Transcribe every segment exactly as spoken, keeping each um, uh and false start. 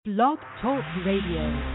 Blog Talk Radio.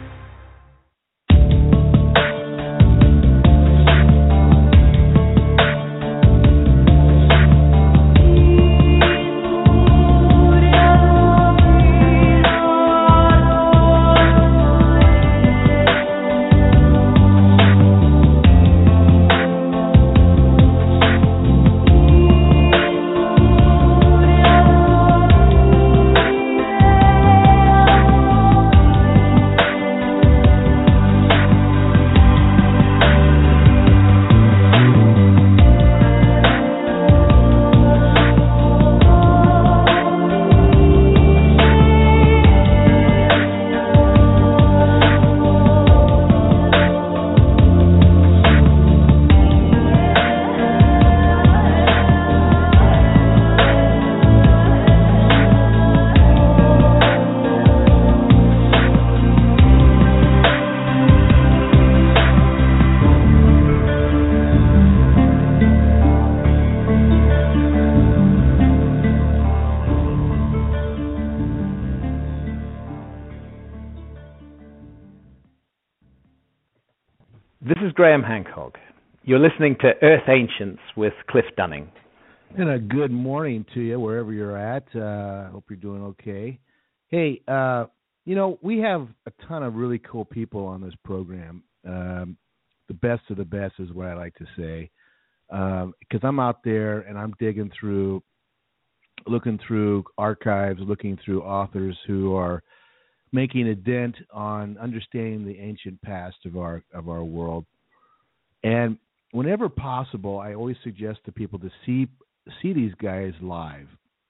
This is Graham Hancock. You're listening to Earth Ancients with Cliff Dunning. And a good morning to you wherever you're at. I uh, hope you're doing okay. Hey, uh, you know, we have a ton of really cool people on this program. Um, the best of the best is what I like to say. Because um, I'm out there and I'm digging through, looking through archives, looking through authors who are making a dent on understanding the ancient past of our of our world. And whenever possible, I always suggest to people to see see these guys live.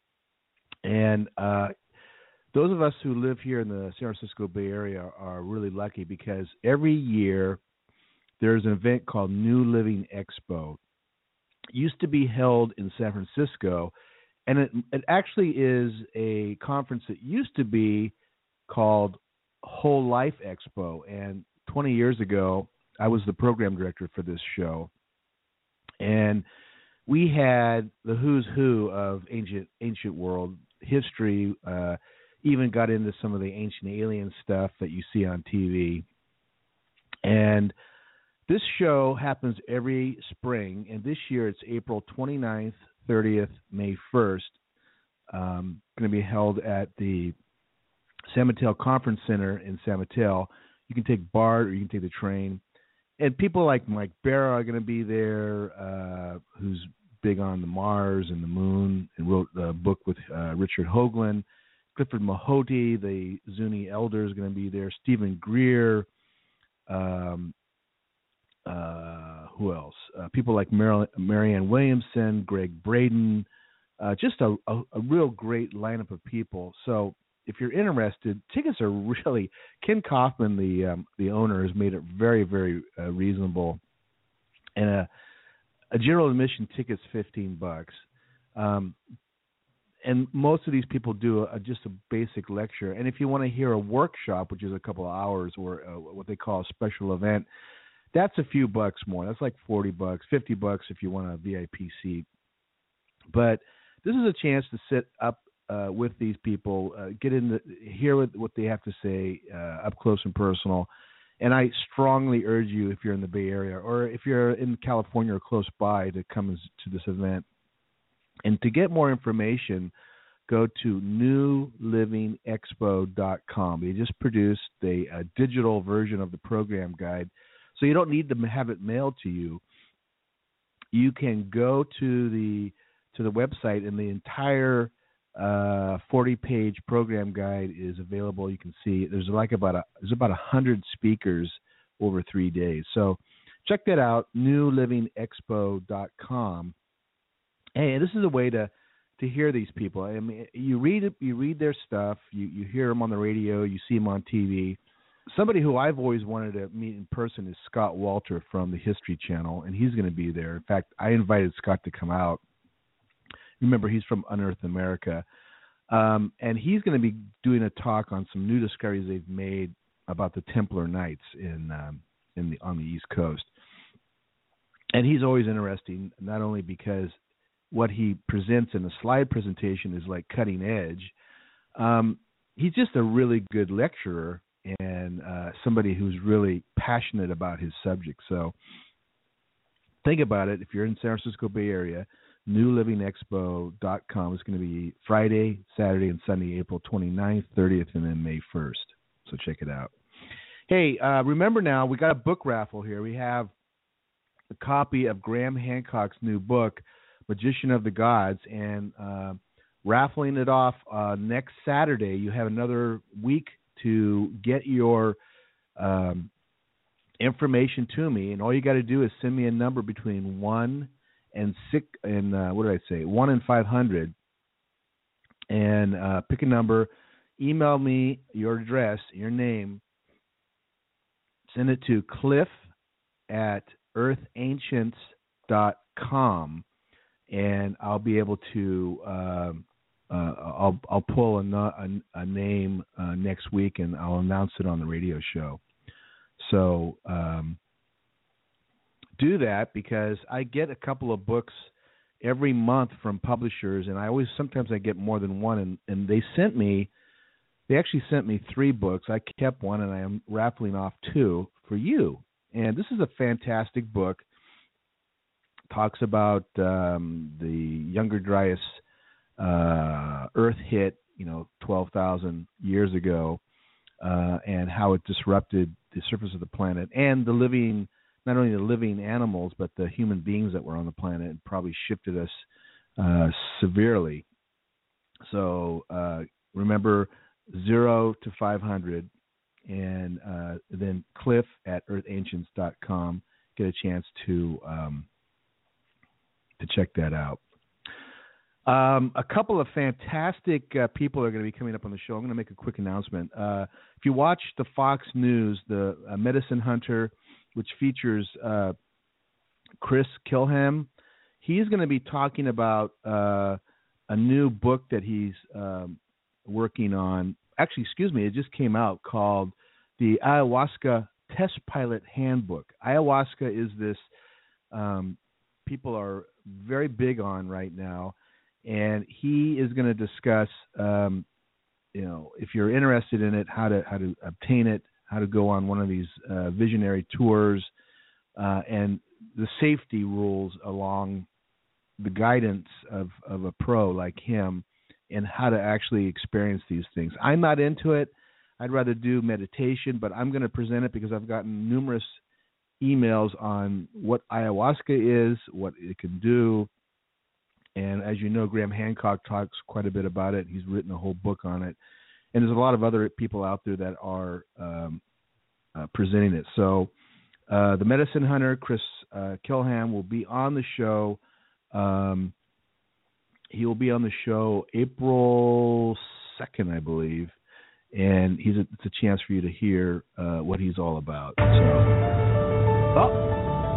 And uh, those of us who live here in the San Francisco Bay Area are really lucky because every year there's an event called New Living Expo. It used to be held in San Francisco, and it, it actually is a conference that used to be called Whole Life Expo, and twenty years ago, I was the program director for this show, and we had the who's who of ancient ancient world history, uh, even got into some of the ancient alien stuff that you see on T V, and this show happens every spring, and this year it's April twenty-ninth, thirtieth, May first, um, going to be held at the San Mateo Conference Center in San Mateo. You can take BART or you can take the train. And people like Mike Barra are going to be there, uh, who's big on the Mars and the moon and wrote a book with uh, Richard Hoagland. Clifford Mahody, the Zuni elder, is going to be there. Stephen Greer. Um, uh, who else? Uh, people like Mar- Marianne Williamson, Greg Braden. Uh, just a, a, a real great lineup of people. So if you're interested, tickets are really, Ken Kaufman, the um, the owner, has made it very, very uh, reasonable. And a, a general admission ticket's fifteen bucks. Um, and most of these people do a, just a basic lecture. And if you want to hear a workshop, which is a couple of hours, or uh, what they call a special event, that's a few bucks more. That's like forty bucks, fifty bucks if you want a V I P seat. But this is a chance to sit up Uh, with these people, uh, get in the, hear what, what they have to say uh, up close and personal. And I strongly urge you, if you're in the Bay Area or if you're in California or close by, to come to this event. And to get more information, go to new living expo dot com. They just produced a, a digital version of the program guide, so you don't need to have it mailed to you. You can go to the to the website, and the entire Uh, forty-page program guide is available. You can see there's like about a there's about a hundred speakers over three days. So check that out, new living expo dot com. Hey, this is a way to to hear these people. I mean, you read it, you read their stuff, you you hear them on the radio, you see them on T V. Somebody who I've always wanted to meet in person is Scott Walter from the History Channel, and he's going to be there. In fact, I invited Scott to come out. Remember, he's from Unearthed America, um, and he's going to be doing a talk on some new discoveries they've made about the Templar Knights in um, in the on the East Coast. And he's always interesting, not only because what he presents in the slide presentation is like cutting edge, um, he's just a really good lecturer and uh, somebody who's really passionate about his subject. So think about it. If you're in San Francisco Bay Area, new living expo dot com is going to be Friday, Saturday, and Sunday, April twenty-ninth, thirtieth, and then May first. So check it out. Hey, uh, remember now, we got a book raffle here. We have a copy of Graham Hancock's new book, Magician of the Gods, and uh, raffling it off uh, next Saturday. You have another week to get your um, information to me, and all you got to do is send me a number between one and six, and uh, what did I say? One and five hundred, and uh, pick a number. Email me your address, your name. Send it to Cliff at earth ancients dot com, and I'll be able to. Uh, uh, I'll I'll pull a, a, a name uh, next week, and I'll announce it on the radio show. So um, do that, because I get a couple of books every month from publishers, and I always sometimes I get more than one, and, and they sent me. They actually sent me three books. I kept one, and I am raffling off two for you. And this is a fantastic book. It talks about um, the Younger Dryas uh, Earth hit, you know, twelve thousand years ago, uh, and how it disrupted the surface of the planet and the living, not only the living animals, but the human beings that were on the planet, and probably shifted us uh, severely. So uh, remember, zero to five hundred, and uh, then Cliff at earth ancients dot com. Get a chance to um, to check that out. Um, a couple of fantastic uh, people are going to be coming up on the show. I'm going to make a quick announcement. Uh, if you watch the Fox News, the uh, Medicine Hunter, which features uh, Chris Kilham, he's going to be talking about uh, a new book that he's um, working on. Actually, excuse me, it just came out, called the Ayahuasca Test Pilot Handbook. Ayahuasca is this um, people are very big on right now, and he is going to discuss, um, you know, if you're interested in it, how to how to obtain it, how to go on one of these uh, visionary tours, uh, and the safety rules along the guidance of, of a pro like him, and how to actually experience these things. I'm not into it. I'd rather do meditation, but I'm going to present it because I've gotten numerous emails on what ayahuasca is, what it can do. And as you know, Graham Hancock talks quite a bit about it. He's written a whole book on it. And there's a lot of other people out there that are um, uh, presenting it. So uh, the Medicine Hunter, Chris uh, Kilham, will be on the show. Um, he will be on the show April second, I believe. And he's a, it's a chance for you to hear uh, what he's all about. So, oh.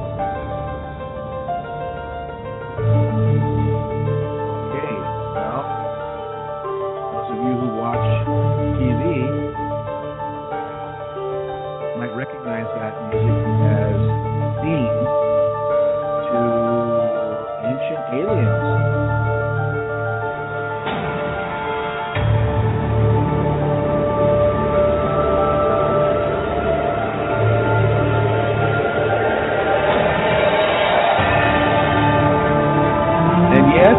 Recognize that music as theme to Ancient Aliens. And yet,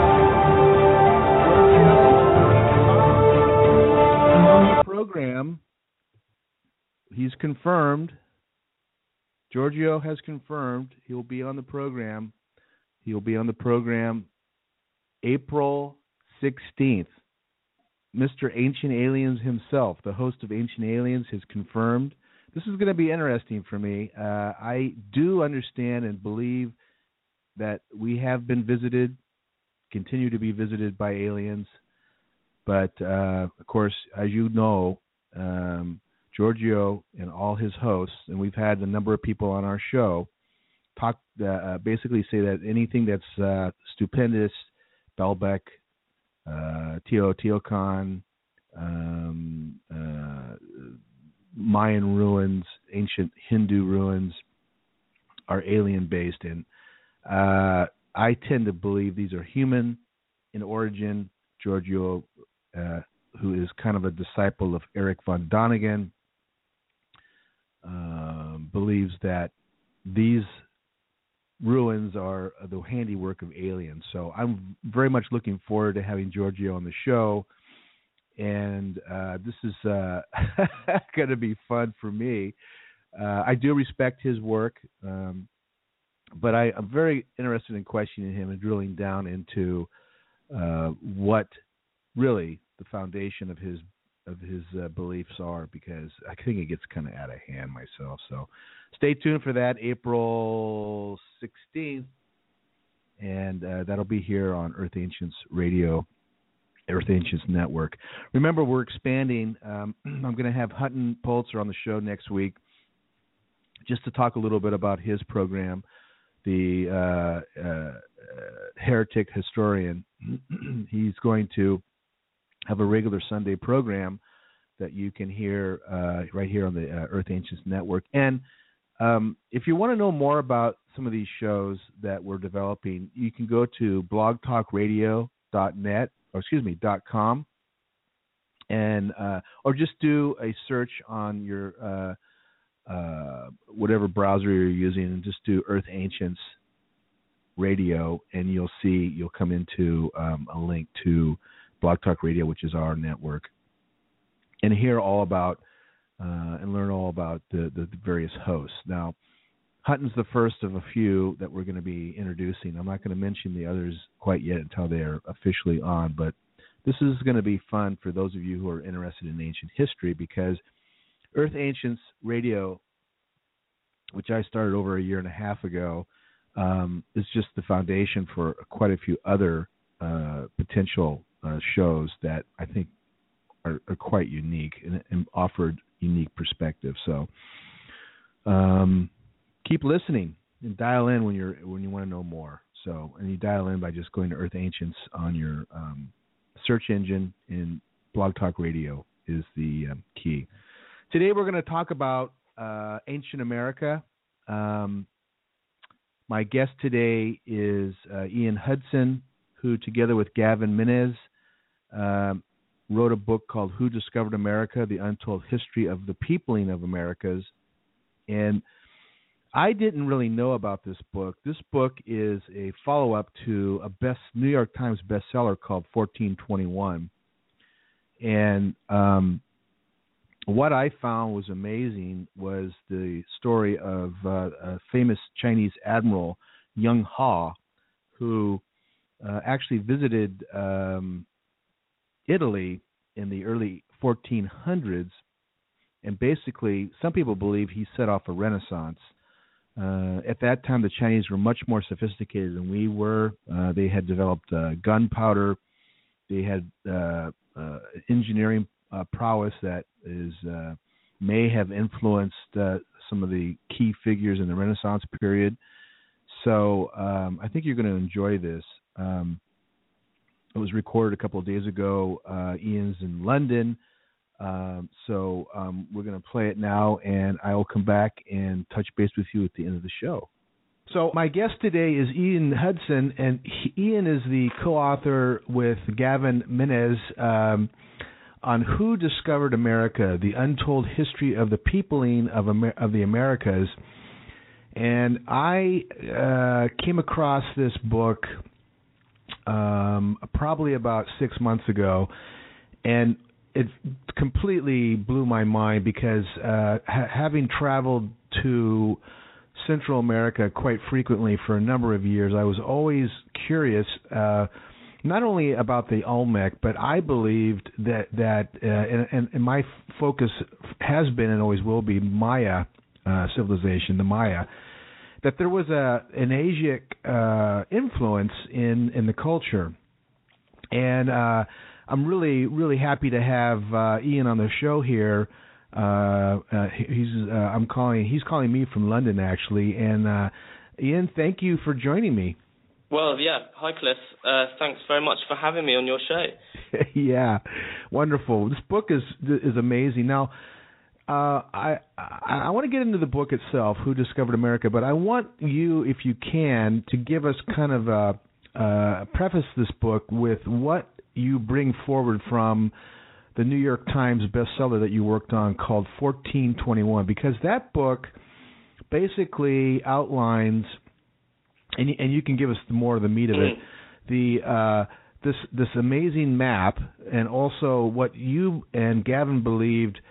on the program, he's confirmed. Giorgio has confirmed he'll be on the program. He'll be on the program April sixteenth. Mister Ancient Aliens himself, the host of Ancient Aliens, has confirmed. This is going to be interesting for me. Uh, I do understand and believe that we have been visited, continue to be visited by aliens. But, uh, of course, as you know, um, Giorgio and all his hosts, and we've had a number of people on our show, talk uh, basically say that anything that's uh, stupendous, Baalbek, uh, Teotihuacan, um, uh, Mayan ruins, ancient Hindu ruins, are alien-based. And uh, I tend to believe these are human in origin. Giorgio uh, who is kind of a disciple of Eric von Däniken, uh, believes that these ruins are the handiwork of aliens. So I'm very much looking forward to having Giorgio on the show. And uh, this is uh, going to be fun for me. Uh, I do respect his work, um, but I, I'm very interested in questioning him and drilling down into uh, what really the foundation of his of his uh, beliefs are, because I think it gets kind of out of hand myself. So stay tuned for that, April sixteenth, and uh, that'll be here on Earth Ancients Radio, Earth Ancients Network. Remember, we're expanding. Um, I'm going to have Hutton Pulitzer on the show next week just to talk a little bit about his program, the uh, uh, Heretic Historian. He's going to have a regular Sunday program that you can hear uh, right here on the uh, Earth Ancients Network. And um, if you want to know more about some of these shows that we're developing, you can go to blog talk radio dot net, or excuse me, .com, and uh, or just do a search on your uh, uh, whatever browser you're using, and just do Earth Ancients Radio, and you'll see you'll come into um, a link to Blog Talk Radio, which is our network, and hear all about uh, and learn all about the, the, the various hosts. Now, Hutton's the first of a few that we're going to be introducing. I'm not going to mention the others quite yet until they're officially on, but this is going to be fun for those of you who are interested in ancient history, because Earth Ancients Radio, which I started over a year and a half ago, um, is just the foundation for quite a few other uh, potential uh, shows that I think are, are quite unique and, and offered unique perspective. So um, keep listening and dial in when you're when you want to know more. So, and you dial in by just going to Earth Ancients on your um, search engine, and Blog Talk Radio is the um, key. Today we're going to talk about uh, ancient America. Um, my guest today is uh, Ian Hudson, who, together with Gavin Menez, um, wrote a book called Who Discovered America? The Untold History of the Peopling of Americas. And I didn't really know about this book. This book is a follow-up to a best New York Times bestseller called fourteen twenty-one. And um, what I found was amazing was the story of uh, a famous Chinese admiral, Young Ha, who uh, actually visited um, Italy in the early fourteen hundreds, and basically some people believe he set off a renaissance. Uh, at that time, the Chinese were much more sophisticated than we were. Uh, they had developed uh, gunpowder. They had uh, uh, engineering uh, prowess that is uh, may have influenced uh, some of the key figures in the Renaissance period. So um, I think you're going to enjoy this. Um, it was recorded a couple of days ago. Uh, Ian's in London. Um, so um, we're going to play it now, and I will come back and touch base with you at the end of the show. So my guest today is Ian Hudson, and he, Ian is the co-author with Gavin Menez um, on Who Discovered America? The Untold History of the Peopling of, Amer- of the Americas. And I uh, came across this book um, probably about six months ago, and it completely blew my mind because uh, ha- having traveled to Central America quite frequently for a number of years, I was always curious, uh, not only about the Olmec, but I believed that, that uh, and, and, and my f- focus has been and always will be Maya uh, civilization, the Maya, that there was a an Asiatic uh, influence in, in the culture. And uh, I'm really, really happy to have uh, Ian on the show here. Uh, uh, he's uh, I'm calling. He's calling me from London, actually. And uh, Ian, thank you for joining me. Well, yeah. Hi, Cliff. Uh, thanks very much for having me on your show. Yeah, wonderful. This book is is amazing. Now, uh, I I, I want to get into the book itself, Who Discovered America, but I want you, if you can, to give us kind of a, uh, preface this book with what you bring forward from the New York Times bestseller that you worked on called fourteen twenty-one, because that book basically outlines, and, and you can give us more of the meat of it, the uh, this this amazing map, and also what you and Gavin believed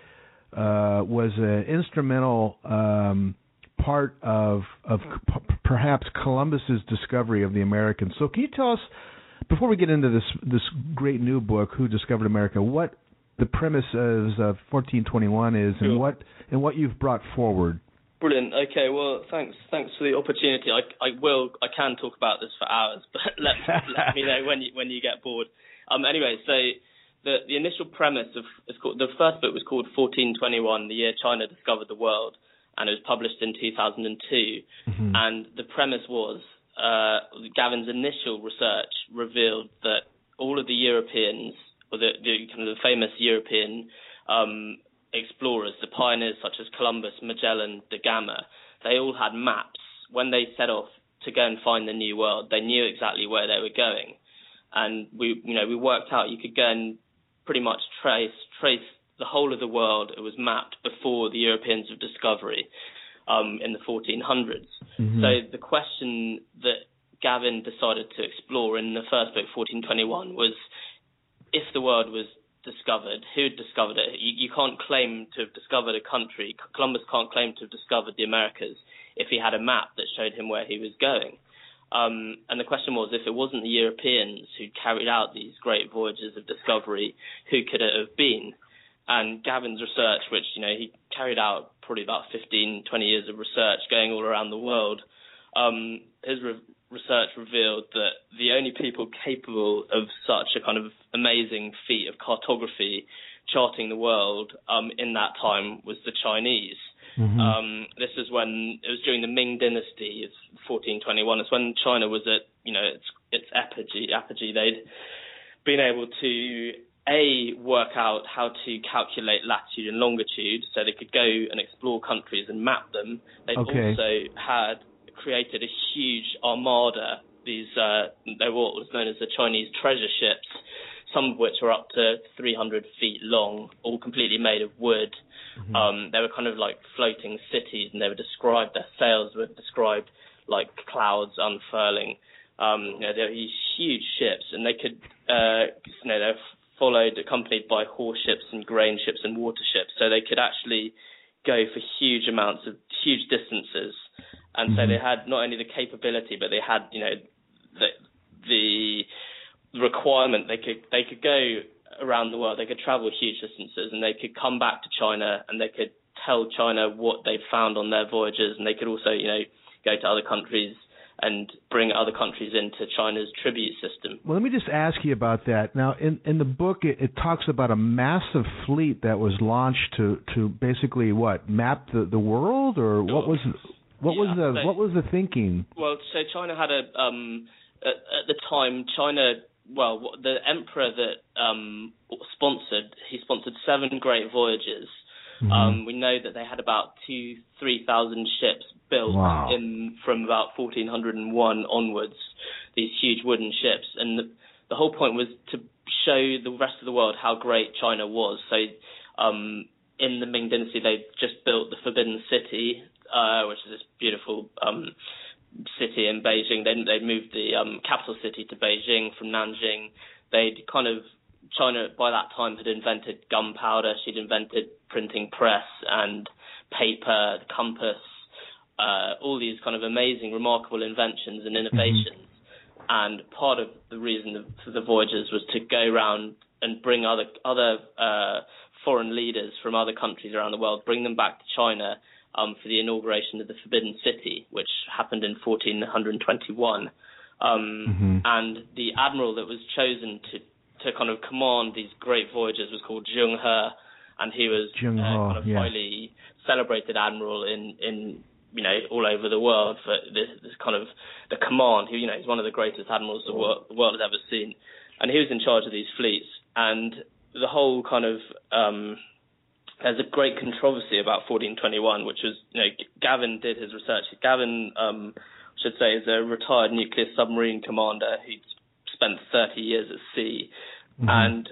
uh, was an instrumental um, part of of p- perhaps Columbus's discovery of the Americans. So can you tell us, before we get into this this great new book, Who Discovered America, what the premise of uh, fourteen twenty-one is, and Sure. what and what you've brought forward? Brilliant. Okay. Well, thanks. Thanks for the opportunity. I, I will. I can talk about this for hours, but let, let me know when you when you get bored. Um. Anyway, so the the initial premise of it's called, the first book was called fourteen twenty-one, the year China discovered the world, and it was published in two thousand two. Mm-hmm. And the premise was uh, Gavin's initial research revealed that all of the Europeans, or the, the kind of the famous European um, explorers, the pioneers such as Columbus, Magellan, da Gama, they all had maps. When they set off to go and find the new world, they knew exactly where they were going. And we, you know, we worked out you could go and pretty much trace trace the whole of the world. It was mapped before the Europeans of discovery um, in the fourteen hundreds. Mm-hmm. So the question that Gavin decided to explore in the first book, fourteen twenty-one, was if the world was discovered, who had discovered it? You, you can't claim to have discovered a country. Columbus can't claim to have discovered the Americas if he had a map that showed him where he was going. Um, and the question was, if it wasn't the Europeans who carried out these great voyages of discovery, who could it have been? And Gavin's research, which, you know, he carried out probably about fifteen, twenty years of research going all around the world, um, his re- research revealed that the only people capable of such a kind of amazing feat of cartography, charting the world um, in that time, was the Chinese. Mm-hmm. Um, this is when, it was during the Ming Dynasty, it's fourteen twenty-one, it's when China was at, you know, its its apogee, apogee. They'd been able to, A, work out how to calculate latitude and longitude so they could go and explore countries and map them. They'd okay. also had created a huge armada. These uh, they were what was known as the Chinese treasure ships, some of which were up to three hundred feet long, all completely made of wood. Mm-hmm. Um, they were kind of like floating cities, and they were described, their sails were described like clouds unfurling. Um, you know, they were these huge ships, and they could, uh, you know, they were followed, accompanied by horse ships and grain ships and water ships, so they could actually go for huge amounts of huge distances. And mm-hmm. so they had not only the capability, but they had, you know, the, the requirement. They could they could go around the world. They could travel huge distances, and they could come back to China, and they could tell China what they found on their voyages, and they could also, you know, go to other countries and bring other countries into China's tribute system. Well, let me just ask you about that. Now, in, in the book, it, it talks about a massive fleet that was launched to, to basically, what, map the, the world, or what was what yeah, was the so, what was the thinking? Well, so China had a um, at, at the time, China. Well, the emperor that um, sponsored, he sponsored seven great voyages. Mm-hmm. Um, we know that they had about two, three thousand ships built wow. in from about fourteen hundred one onwards. These huge wooden ships, and the, the whole point was to show the rest of the world how great China was. So, um, in the Ming Dynasty, they just built the Forbidden City, uh, which is this beautiful um, city in Beijing. They they moved the um, capital city to Beijing from Nanjing. They'd kind of China by that time had invented gunpowder. She'd invented printing press and paper, the compass, uh, all these kind of amazing, remarkable inventions and innovations. Mm-hmm. And part of the reason for the voyages was to go around and bring other other uh, foreign leaders from other countries around the world, bring them back to China um, for the inauguration of the Forbidden City, which happened in fourteen twenty-one. Um, mm-hmm. And the admiral that was chosen to to kind of command these great voyages was called Zheng He, and he was uh, kind of yeah. highly celebrated admiral in, in you know all over the world for this, this kind of the command. Who you know he's one of the greatest admirals the world, the world has ever seen, and he was in charge of these fleets. And the whole kind of um, there's a great controversy about fourteen twenty-one, which was you know Gavin did his research. Gavin, um, I should say, is a retired nuclear submarine commander who spent thirty years at sea, mm-hmm. and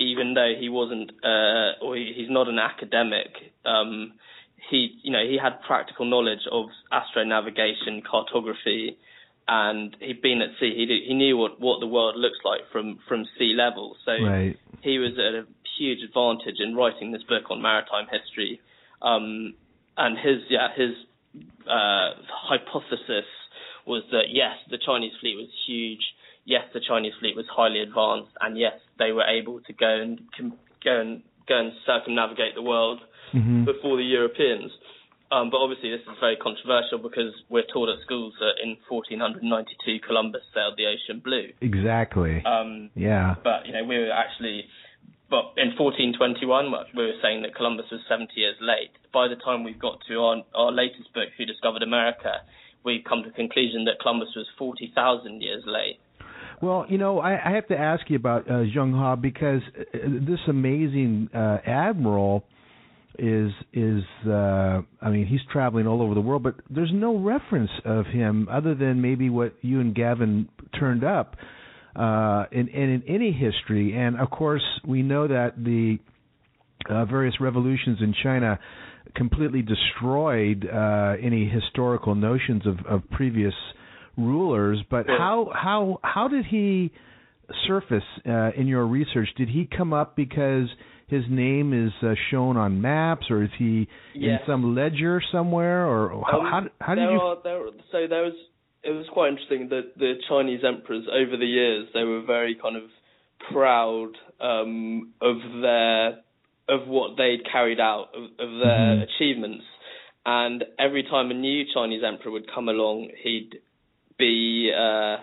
even though he wasn't, uh, or he, he's not an academic, um, he, you know, he had practical knowledge of astronavigation, cartography, and he'd been at sea. He did, he knew what, what the world looks like from, from sea level. So right. he was at a huge advantage in writing this book on maritime history. Um, and his, yeah, his uh, hypothesis was that yes, the Chinese fleet was huge. Yes, the Chinese fleet was highly advanced, and yes, they were able to go and go and go and circumnavigate the world mm-hmm. before the Europeans. Um, but obviously, this is very controversial because we're taught at schools that in fourteen ninety-two, Columbus sailed the ocean blue. Exactly. Um, yeah. But you know, we were actually, but in fourteen twenty-one, we were saying that Columbus was seventy years late. By the time we got to our our latest book, Who Discovered America, we've come to the conclusion that Columbus was forty thousand years late. Well, you know, I, I have to ask you about uh, Zheng He because this amazing uh, admiral is is uh, I mean, he's traveling all over the world, but there's no reference of him other than maybe what you and Gavin turned up uh, in, in in any history. And of course, we know that the uh, various revolutions in China completely destroyed uh, any historical notions of, of previous rulers. But how how how did he surface uh, in your research? Did he come up because his name is uh, shown on maps, or is he yes. in some ledger somewhere, or how um, how, how did there you? Are, there, so there was it was quite interesting that the Chinese emperors over the years, they were very kind of proud um, of their of what they'd carried out, of, of their mm-hmm. achievements, and every time a new Chinese emperor would come along, he'd be uh,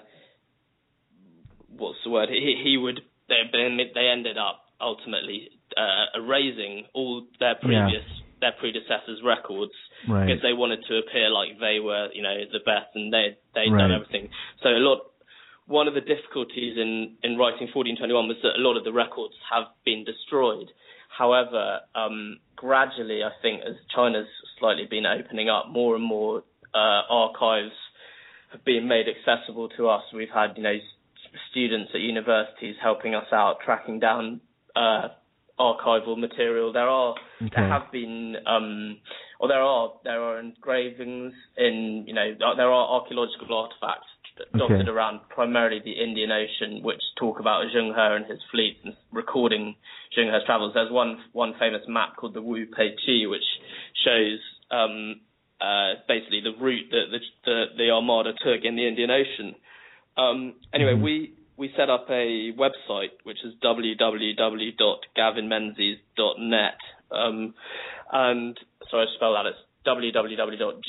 what's the word? He he would they they ended up ultimately uh, erasing all their previous yeah. their predecessors' records right. because they wanted to appear like they were, you know, the best and they they'd right. done everything. So a lot. One of the difficulties in, in writing fourteen twenty-one was that a lot of the records have been destroyed. However, um, gradually, I think as China's slightly been opening up, more and more uh, archives have been made accessible to us. We've had, you know, students at universities helping us out, tracking down uh, archival material. There are, okay. there have been, um, or there are, there are engravings in, you know, there are archaeological artifacts dotted okay. around primarily the Indian Ocean, which talk about Zheng He and his fleet and recording Zheng He's travels. There's one one famous map called the Wu Pei Chi, which shows um, uh, basically the route that the, the, the Armada took in the Indian Ocean. Um, anyway, mm-hmm. we, we set up a website, which is w w w dot gavin menzies dot net. Um, and, sorry, I spell that, it's w w w dot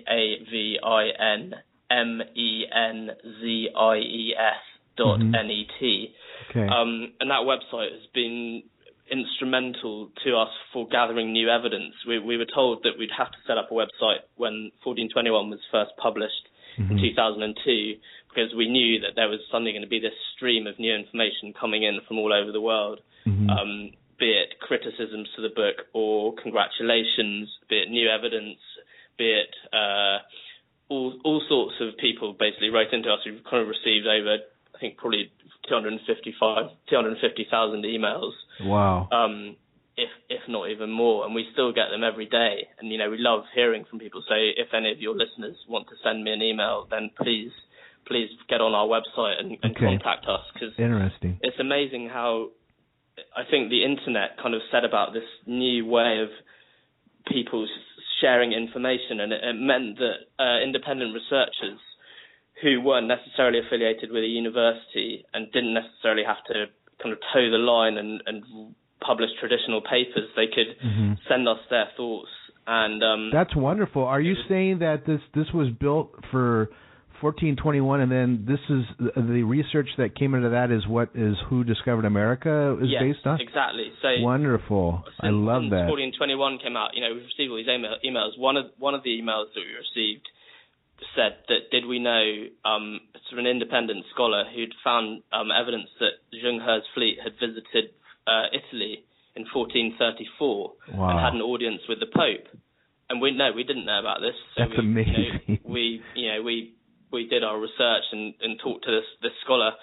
gavin M E N Z I E S dot N E T. Okay. Um, and that website has been instrumental to us for gathering new evidence. We, we were told that we'd have to set up a website when fourteen twenty-one was first published mm-hmm. in two thousand two, because we knew that there was suddenly going to be this stream of new information coming in from all over the world, mm-hmm. um, be it criticisms to the book or congratulations, be it new evidence, be it... Uh, All, all sorts of people basically wrote into us. We've kind of received over, I think, probably two hundred fifty thousand emails. Wow. Um, if if not even more, and we still get them every day. And you know, we love hearing from people. So if any of your listeners want to send me an email, then please, please get on our website and, and okay. contact us, because interesting. It's amazing how I think the internet kind of set about this new way of people's sharing information, and it, it meant that uh, independent researchers who weren't necessarily affiliated with a university and didn't necessarily have to kind of toe the line and, and publish traditional papers, they could mm-hmm. send us their thoughts. And um, that's wonderful. Are you saying that this this was built for fourteen twenty-one, and then this is the research that came into that is what is Who Discovered America is yes, based on? Exactly. So wonderful. Since, I love since that. fourteen twenty-one came out, you know, we've received all these email, emails. One of one of the emails that we received said that did we know um, sort of an independent scholar who'd found um, evidence that Zheng He's fleet had visited uh, Italy in fourteen thirty-four wow. and had an audience with the Pope. And we no, we didn't know about this. So That's we, amazing. You know, we, you know, we we did our research and, and talked to this, this scholar,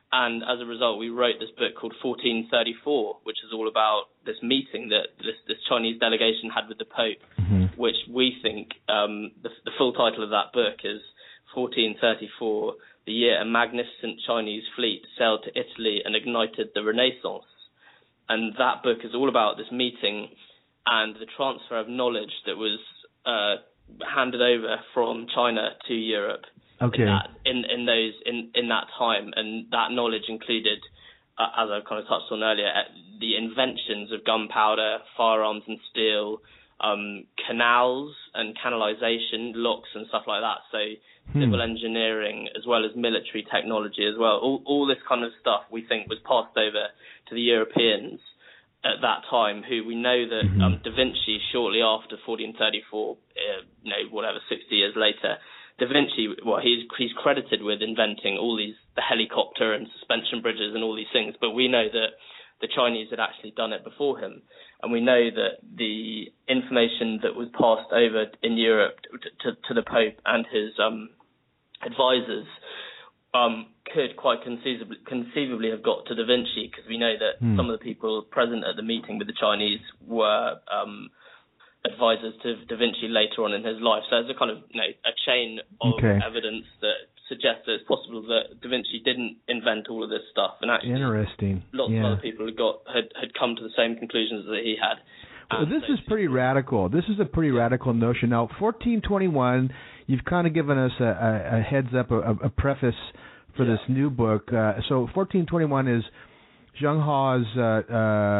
And as a result, we wrote this book called fourteen thirty-four, which is all about this meeting that this, this Chinese delegation had with the Pope, mm-hmm. which we think um, the, the full title of that book is fourteen thirty-four, the year a magnificent Chinese fleet sailed to Italy and ignited the Renaissance. And that book is all about this meeting and the transfer of knowledge that was uh, handed over from China to Europe. Okay. In, that, in in those in, in that time, and that knowledge included, uh, as I kind of touched on earlier, uh, the inventions of gunpowder, firearms and steel, um, canals and canalization, locks and stuff like that. So hmm. civil engineering as well as military technology as well. All all this kind of stuff we think was passed over to the Europeans at that time, who we know that mm-hmm. um, Da Vinci, shortly after fourteen thirty-four, uh, you know, whatever, sixty years later. Da Vinci, well, he's he's credited with inventing all these, the helicopter and suspension bridges and all these things, but we know that the Chinese had actually done it before him, and we know that the information that was passed over in Europe to, to, to the Pope and his um, advisors um, could quite conceivably, conceivably have got to Da Vinci, because we know that hmm. some of the people present at the meeting with the Chinese were Um, advisors to Da Vinci later on in his life. So there's a kind of, you know, a chain of okay. evidence that suggests that it's possible that Da Vinci didn't invent all of this stuff, and actually interesting lots yeah. of other people had got had, had come to the same conclusions that he had. Well, this is pretty radical. This is a pretty radical notion. Now, fourteen twenty-one, you've kind of given us a, a, a heads up, a, a preface for yeah. this new book. Uh, so fourteen twenty-one is Zheng He's uh, uh,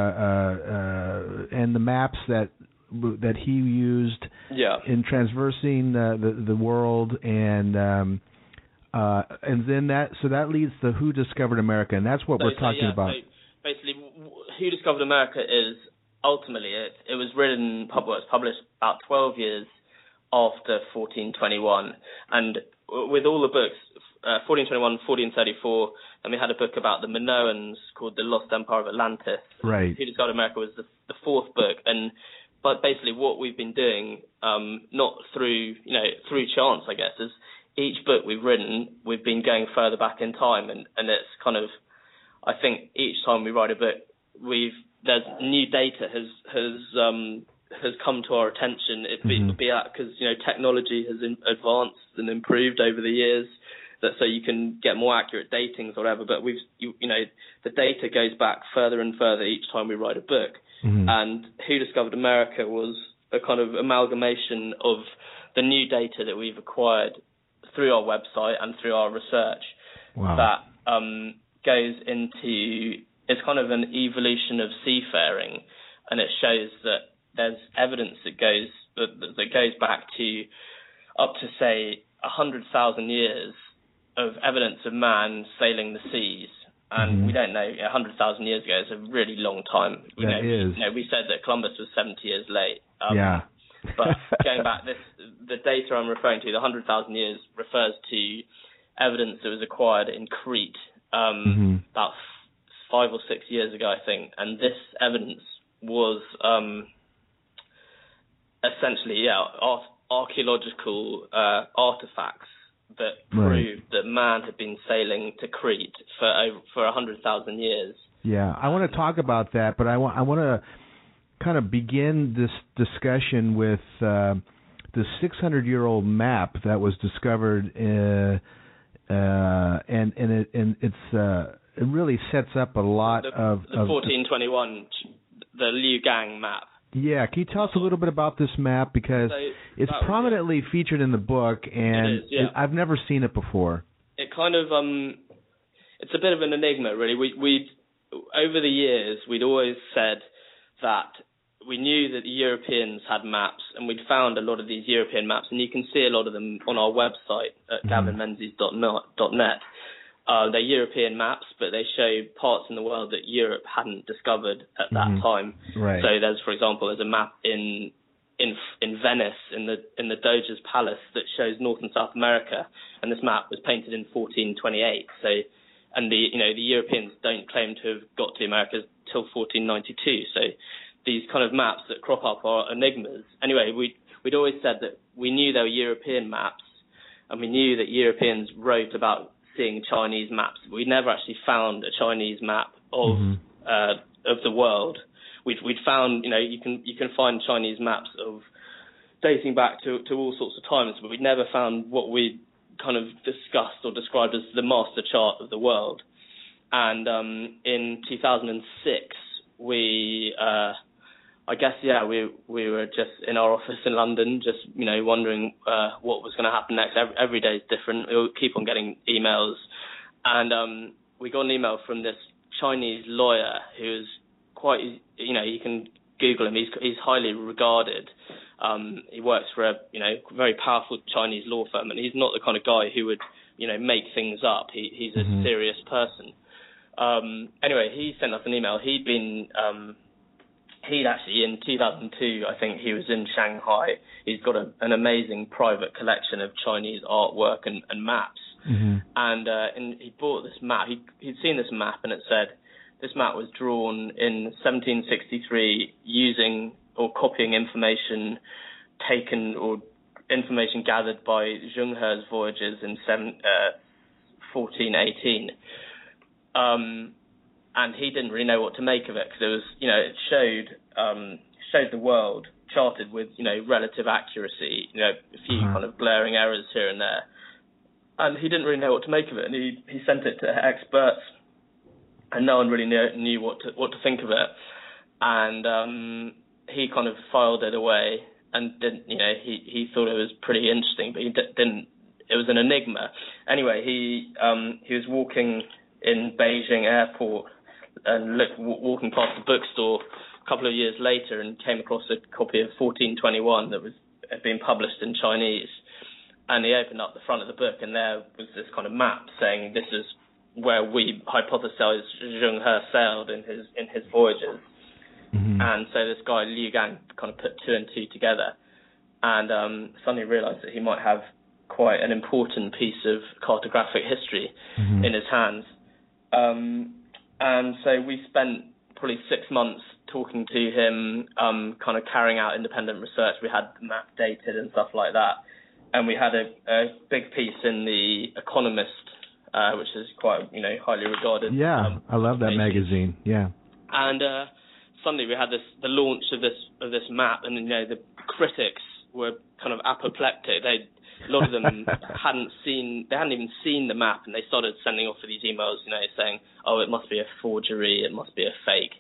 uh, and the maps that that he used yeah. in transversing uh, the the world, and um, uh, and then that so that leads to Who Discovered America, and that's what so, we're talking so, yeah, about. So basically, Who Discovered America is ultimately it. It was written, well, it was published about twelve years after fourteen twenty-one, and with all the books, uh, fourteen twenty-one, fourteen thirty-four, and we had a book about the Minoans called The Lost Empire of Atlantis. Right. Who Discovered America was the, the fourth book, and But basically, what we've been doing, um, not through you know through chance, I guess, is each book we've written, we've been going further back in time, and, and it's kind of, I think each time we write a book, we've there's new data has has um, has come to our attention. It be, mm-hmm. be that because you know technology has in, advanced and improved over the years, that so you can get more accurate datings or whatever. But we've you, you know the data goes back further and further each time we write a book. Mm-hmm. And Who Discovered America was a kind of amalgamation of the new data that we've acquired through our website and through our research wow. that um, goes into, it's kind of an evolution of seafaring, and it shows that there's evidence that goes that, that goes back to up to, say, one hundred thousand years of evidence of man sailing the seas. And mm-hmm. we don't know, one hundred thousand years ago is a really long time. You that know, is. You know, we said that Columbus was seventy years late. Um, yeah. But going back, this the data I'm referring to, the one hundred thousand years, refers to evidence that was acquired in Crete um, mm-hmm. about five or six years ago, I think. And this evidence was um, essentially, yeah, ar- archaeological uh, artifacts that proved right. that man had been sailing to Crete for over for a hundred thousand years. Yeah, I want to talk about that, but I want I want to kind of begin this discussion with uh, the six hundred year old map that was discovered, uh, uh, and and it and it's uh, it really sets up a lot the, of the fourteen twenty-one, the Liu Gang map. Yeah, can you tell us a little bit about this map, because so it's prominently was, featured in the book, and it is, yeah. it, I've never seen it before. It kind of um, it's a bit of an enigma, really. We we over the years we'd always said that we knew that the Europeans had maps, and we'd found a lot of these European maps, and you can see a lot of them on our website at mm-hmm. gavin menzies dot net. Uh, they're European maps, but they show parts in the world that Europe hadn't discovered at that mm-hmm. time. Right. So there's, for example, there's a map in in in Venice in the in the Doge's Palace that shows North and South America, and this map was painted in fourteen twenty-eight. So, and the you know the Europeans don't claim to have got to the Americas till fourteen ninety-two. So these kind of maps that crop up are enigmas. Anyway, we we'd always said that we knew there were European maps, and we knew that Europeans wrote about seeing Chinese maps. We never actually found a Chinese map of Mhm. uh, of the world. We'd we'd found, you know, you can you can find Chinese maps of dating back to to all sorts of times, but we'd never found what we kind of discussed or described as the master chart of the world. And um, in two thousand six, we, uh, I guess, yeah, we we were just in our office in London, just, you know, wondering uh, what was going to happen next. Every, every day is different. We'll keep on getting emails. And um, we got an email from this Chinese lawyer who's quite, you know, you can Google him. He's he's highly regarded. Um, he works for a, you know, very powerful Chinese law firm, and he's not the kind of guy who would, you know, make things up. He he's a Mhm. serious person. Um, anyway, he sent us an email. He'd been, um, he'd actually in two thousand two, I think he was in Shanghai. He's got a, an amazing private collection of Chinese artwork and, and maps. Mm-hmm. And, uh, and he bought this map. He, he'd seen this map, and it said this map was drawn in seventeen sixty-three using or copying information taken or information gathered by Zheng He's voyages in seven, uh, fourteen eighteen. Um, and he didn't really know what to make of it, because it was, you know, it showed um, showed the world charted with, you know, relative accuracy, you know, a few Uh-huh. kind of glaring errors here and there. And he didn't really know what to make of it, and he, he sent it to experts, and no one really knew, knew what to what to think of it. And um, he kind of filed it away, and didn't, you know, he, he thought it was pretty interesting, but he d- didn't. It was an enigma. Anyway, he um, he was walking in Beijing airport and look, w- walking past the bookstore a couple of years later, and came across a copy of fourteen twenty-one that was had been published in Chinese. And he opened up the front of the book, and there was this kind of map saying this is where we hypothesized Zheng He sailed in his in his voyages. Mm-hmm. And so this guy Liu Gang kind of put two and two together, and um, suddenly realised that he might have quite an important piece of cartographic history Mm-hmm. in his hands. Um, and so we spent probably six months talking to him, um, kind of carrying out independent research. We had the map dated and stuff like that. And we had a, a big piece in The Economist, uh, which is quite, you know, highly regarded. Yeah, um, I love that magazine. Yeah. And uh, suddenly we had this the launch of this of this map, and you know the critics were kind of apoplectic. They a lot of them hadn't seen, they hadn't even seen the map, and they started sending off these emails, you know, saying, "Oh, it must be a forgery, it must be a fake,"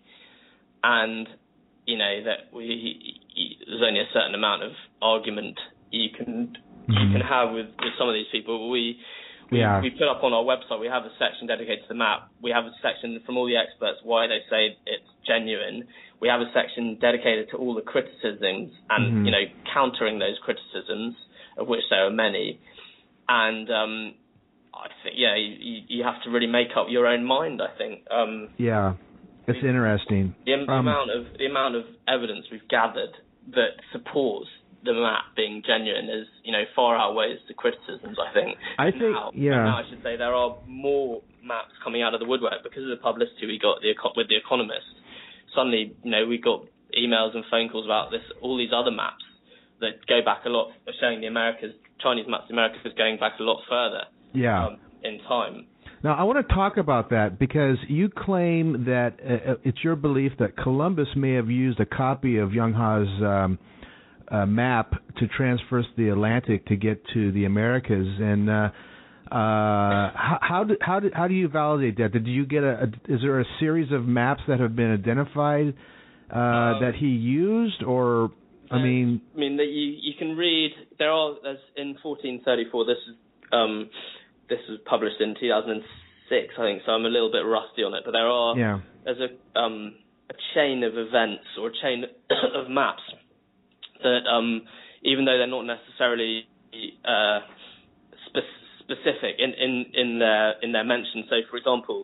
and you know that we there's only a certain amount of argument you can Mm-hmm. you can have with, with some of these people. We we, Yeah. we put up on our website, we have a section dedicated to the map. We have a section from all the experts why they say it's genuine. We have a section dedicated to all the criticisms and, Mhm. you know, countering those criticisms, of which there are many. And um, I think, yeah, you, you have to really make up your own mind, I think. Um, Yeah. It's interesting. the, the Um, amount of the amount of evidence we've gathered that supports the map being genuine is, you know, far outweighs the criticisms, I think. I think, now, yeah. Now I should say there are more maps coming out of the woodwork because of the publicity we got the, with The Economist. Suddenly, you know, we got emails and phone calls about this, all these other maps that go back a lot, showing the Americas, Chinese maps, the Americas going back a lot further Yeah. um, in time. Now, I want to talk about that because you claim that uh, it's your belief that Columbus may have used a copy of Zheng He's um, uh, map to traverse the Atlantic to get to the Americas. And uh, uh, how, how, do, how, do, how do you validate that? Did you get a, a is there a series of maps that have been identified uh, Um, that he used, or I Uh, mean? I mean that you you can read. There are there's in fourteen thirty-four. This is um this was published in two thousand six, I think. So I'm a little bit rusty on it. But there are Yeah. there's a um a chain of events or a chain of maps that um even though they're not necessarily uh spe- specific in, in in their in their mention. So for example,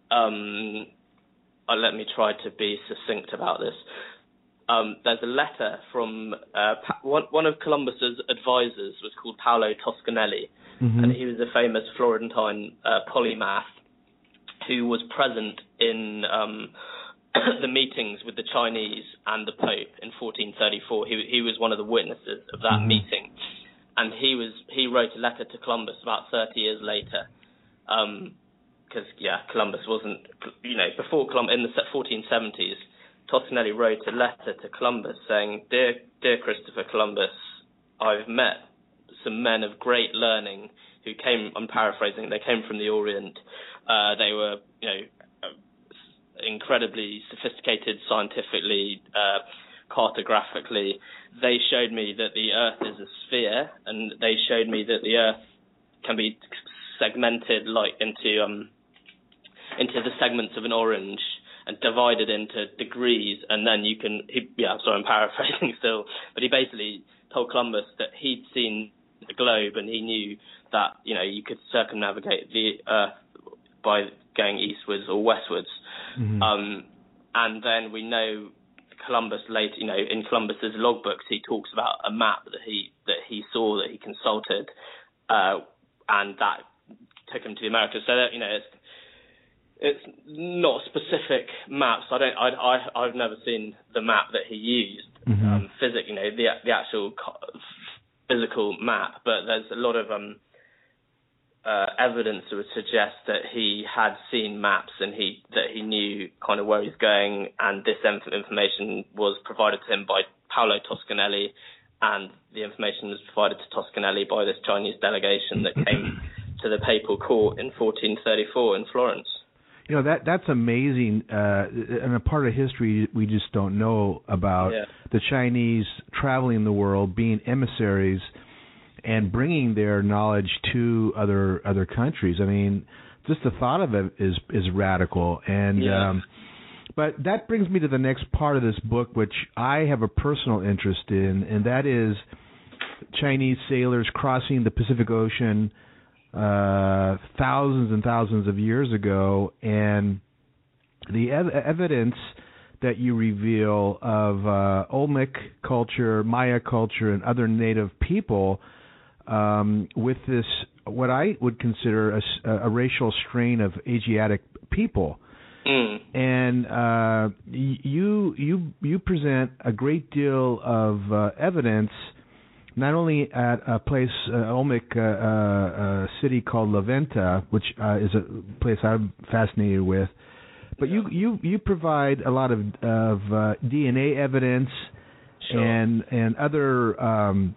um uh, let me try to be succinct about this. Um, there's a letter from uh, pa- one, one of Columbus's advisors was called Paolo Toscanelli, Mm-hmm. and he was a famous Florentine uh, polymath who was present in um, the meetings with the Chinese and the Pope in fourteen thirty-four. He, he was one of the witnesses of that Mhm. meeting, and he was he wrote a letter to Columbus about thirty years later, because um, yeah, Columbus wasn't, you know, before Columbus in the fourteen seventies, Toscanelli wrote a letter to Columbus saying, "Dear, dear Christopher Columbus, I've met some men of great learning who came, I'm paraphrasing, they came from the Orient. Uh, they were, you know, incredibly sophisticated scientifically, uh, cartographically. They showed me that the Earth is a sphere, and they showed me that the Earth can be segmented like into um into the segments of an orange and divided into degrees, and then you can, he, yeah, sorry, I'm paraphrasing still, but he basically told Columbus that he'd seen the globe and he knew that, you know, you could circumnavigate the Earth by going eastwards or westwards. Mm-hmm. Um, and then we know Columbus later, you know, in Columbus's logbooks, he talks about a map that he that he saw, that he consulted, uh, and that took him to the Americas. So that, you know, it's it's not specific maps. I don't, I, I I've never seen the map that he used, mm-hmm. um, physic, you know, the the actual physical map. But there's a lot of um. Uh, evidence that would suggest that he had seen maps and he that he knew kind of where he's going, and this inf- information was provided to him by Paolo Toscanelli, and the information was provided to Toscanelli by this Chinese delegation that came to the papal court in fourteen thirty-four in Florence. You know, that that's amazing, uh, and a part of history we just don't know about. Yeah. The Chinese traveling the world, being emissaries, and bringing their knowledge to other other countries. I mean, just the thought of it is is radical. And yeah. um, but that brings me to the next part of this book, which I have a personal interest in, and that is Chinese sailors crossing the Pacific Ocean uh, thousands and thousands of years ago, and the ev- evidence that you reveal of uh, Olmec culture, Maya culture, and other native people. Um, with this, what I would consider a, a racial strain of Asiatic people, mm. and uh, you you you present a great deal of uh, evidence, not only at a place, uh, Olmec uh, uh, city called La Venta, which uh, is a place I'm fascinated with, but yeah. you, you you provide a lot of of uh, D N A evidence, sure. and and other. Um,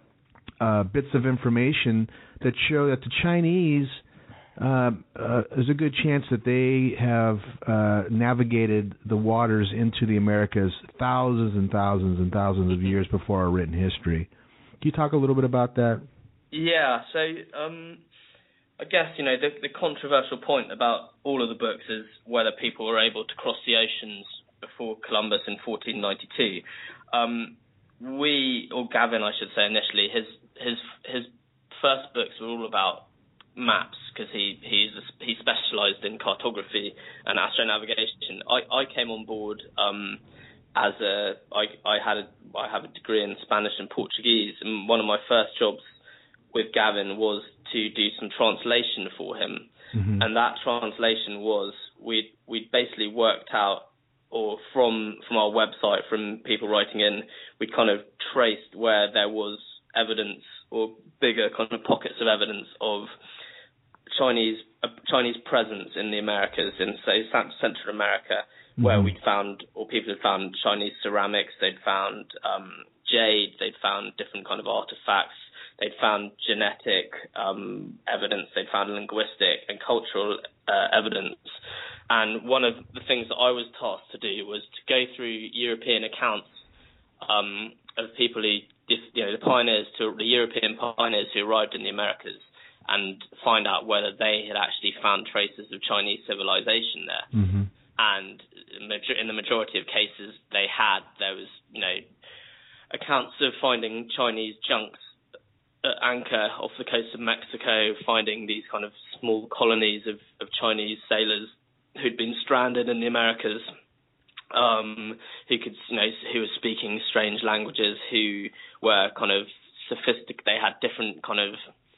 Uh, bits of information that show that the Chinese, uh, uh, there's a good chance that they have uh, navigated the waters into the Americas thousands and thousands and thousands of years before our written history. Can you talk a little bit about that? Yeah, so um, I guess, you know, the, the controversial point about all of the books is whether people were able to cross the oceans before Columbus in fourteen ninety-two. Um, we, or Gavin, I should say initially, his his his first books were all about maps because he he's a, he specialised in cartography and astronavigation. I, I came on board um, as a I I had a I have a degree in Spanish and Portuguese, and one of my first jobs with Gavin was to do some translation for him, mm-hmm. and that translation was we we basically worked out, or from from our website, from people writing in, we kind of traced where there was evidence or bigger kind of pockets of evidence of Chinese uh, Chinese presence in the Americas, in say Central America, mm-hmm. where we'd found, or people had found Chinese ceramics, they'd found um, jade, they'd found different kind of artifacts, they'd found genetic um, evidence, they'd found linguistic and cultural uh, evidence. And one of the things that I was tasked to do was to go through European accounts um, of people who, you know, the pioneers, to the European pioneers who arrived in the Americas, and find out whether they had actually found traces of Chinese civilization there. Mm-hmm. And in the majority of cases, they had. There was, you know, accounts of finding Chinese junks at anchor off the coast of Mexico, finding these kind of small colonies of, of Chinese sailors who'd been stranded in the Americas, um, who could, you know, who were speaking strange languages, who were kind of sophisticated. They had different kind of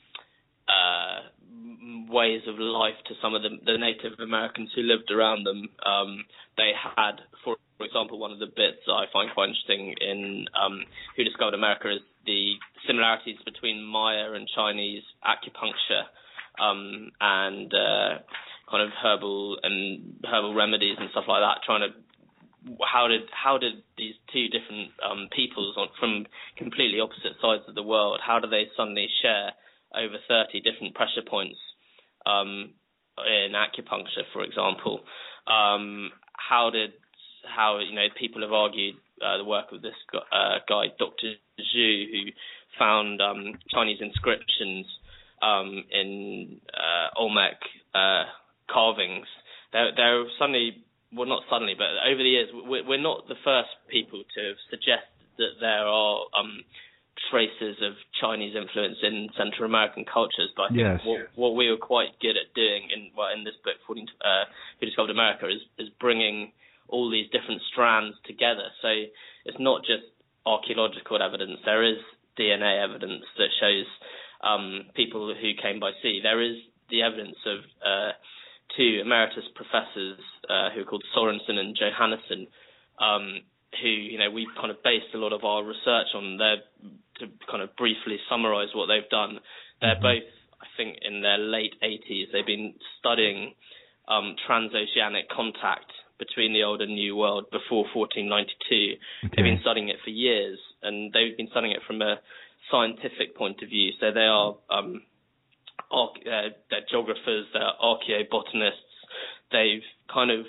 uh, ways of life to some of the, the Native Americans who lived around them. Um, they had, for example, one of the bits that I find quite interesting in um, Who Discovered America is the similarities between Maya and Chinese acupuncture. um, and uh, kind of herbal and herbal remedies and stuff like that, trying to how did how did these two different um, peoples on, from completely opposite sides of the world, how do they suddenly share over thirty different pressure points um, in acupuncture, for example? Um, how did how you know people have argued uh, the work of this uh, guy, Doctor Zhu, who found um, Chinese inscriptions um, in uh, Olmec uh, carvings. They're, they're suddenly, well, not suddenly, but over the years, we're, we're not the first people to have suggested that there are um, traces of Chinese influence in Central American cultures. But I think yes. what, what we were quite good at doing in well, in this book, uh, Who Discovered America, is, is bringing all these different strands together. So it's not just archaeological evidence. There is D N A evidence that shows um, people who came by sea. There is the evidence of uh, two emeritus professors uh, who are called Sorensen and Johannesson, um, who, you know, we kind of based a lot of our research on. They're, to kind of briefly summarize what they've done, they're mm-hmm. both, I think, in their late eighties. They've been studying um, transoceanic contact between the Old and New World before fourteen ninety-two. Okay. They've been studying it for years, and they've been studying it from a scientific point of view. So they are um, arch- uh, they're geographers, they're archaeobotanists. They've kind of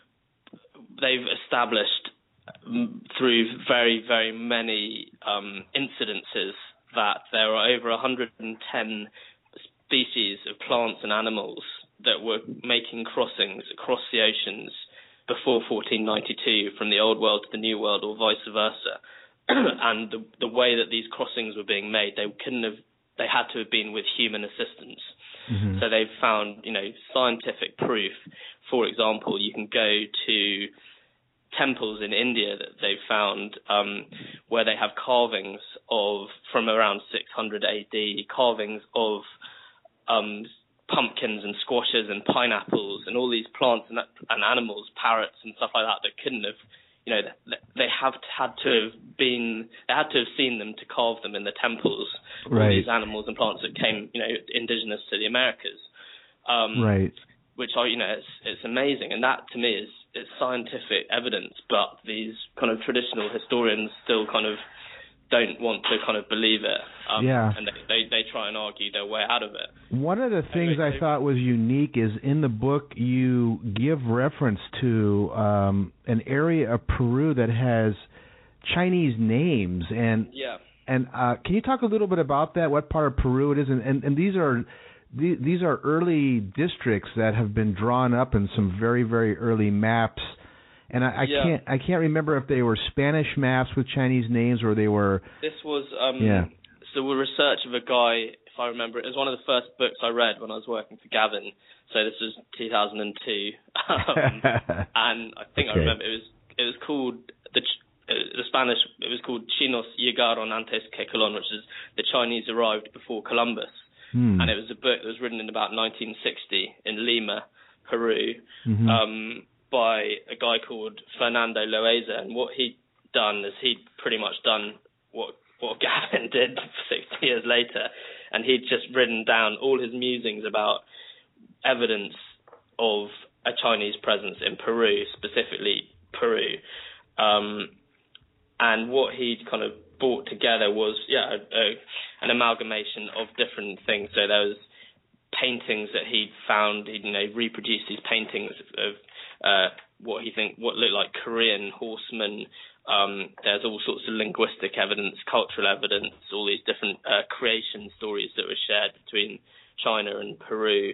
they've established through very, very many um, incidences that there are over one hundred ten species of plants and animals that were making crossings across the oceans before fourteen ninety-two from the Old World to the New World, or vice versa. And the, the way that these crossings were being made, they couldn't have, they had to have been with human assistance. Mm-hmm. So they've found, you know, scientific proof. For example, you can go to temples in India that they've found um, where they have carvings of, from around six hundred A D, carvings of um, pumpkins and squashes and pineapples and all these plants and, and animals, parrots and stuff like that, that couldn't have, you know, they have had to have been, they had to have seen them to carve them in the temples. Right. All these animals and plants that came, you know, indigenous to the Americas. Um, right. Which are, you know, it's it's amazing, and that to me is it's scientific evidence. But these kind of traditional historians still kind of don't want to kind of believe it. Um, yeah. And they, they they try and argue their way out of it. One of the things anyway, I so, thought was unique is in the book you give reference to um, an area of Peru that has Chinese names, and yeah. And uh, can you talk a little bit about that? What part of Peru it is, and and, and these are. These are early districts that have been drawn up in some very, very early maps, and I, I yeah. can't I can't remember if they were Spanish maps with Chinese names or they were. This was um, yeah. So the research of a guy, if I remember, it was one of the first books I read when I was working for Gavin. So this was two thousand two, um, and I think okay. I remember it was it was called the the Spanish. It was called Chinos llegaron antes que Colón, which is the Chinese arrived before Columbus. Hmm. And it was a book that was written in about nineteen sixty in Lima, Peru, mm-hmm. um, by a guy called Fernando Loaiza. And what he'd done is he'd pretty much done what what Gavin did sixty years later, and he'd just written down all his musings about evidence of a Chinese presence in Peru, specifically Peru. Um, and what he'd kind of brought together was, yeah, a, a, an amalgamation of different things. So there was paintings that he'd found. He'd, you know, reproduced these paintings of uh, what he think what looked like Korean horsemen. Um, there's all sorts of linguistic evidence, cultural evidence, all these different uh, creation stories that were shared between China and Peru.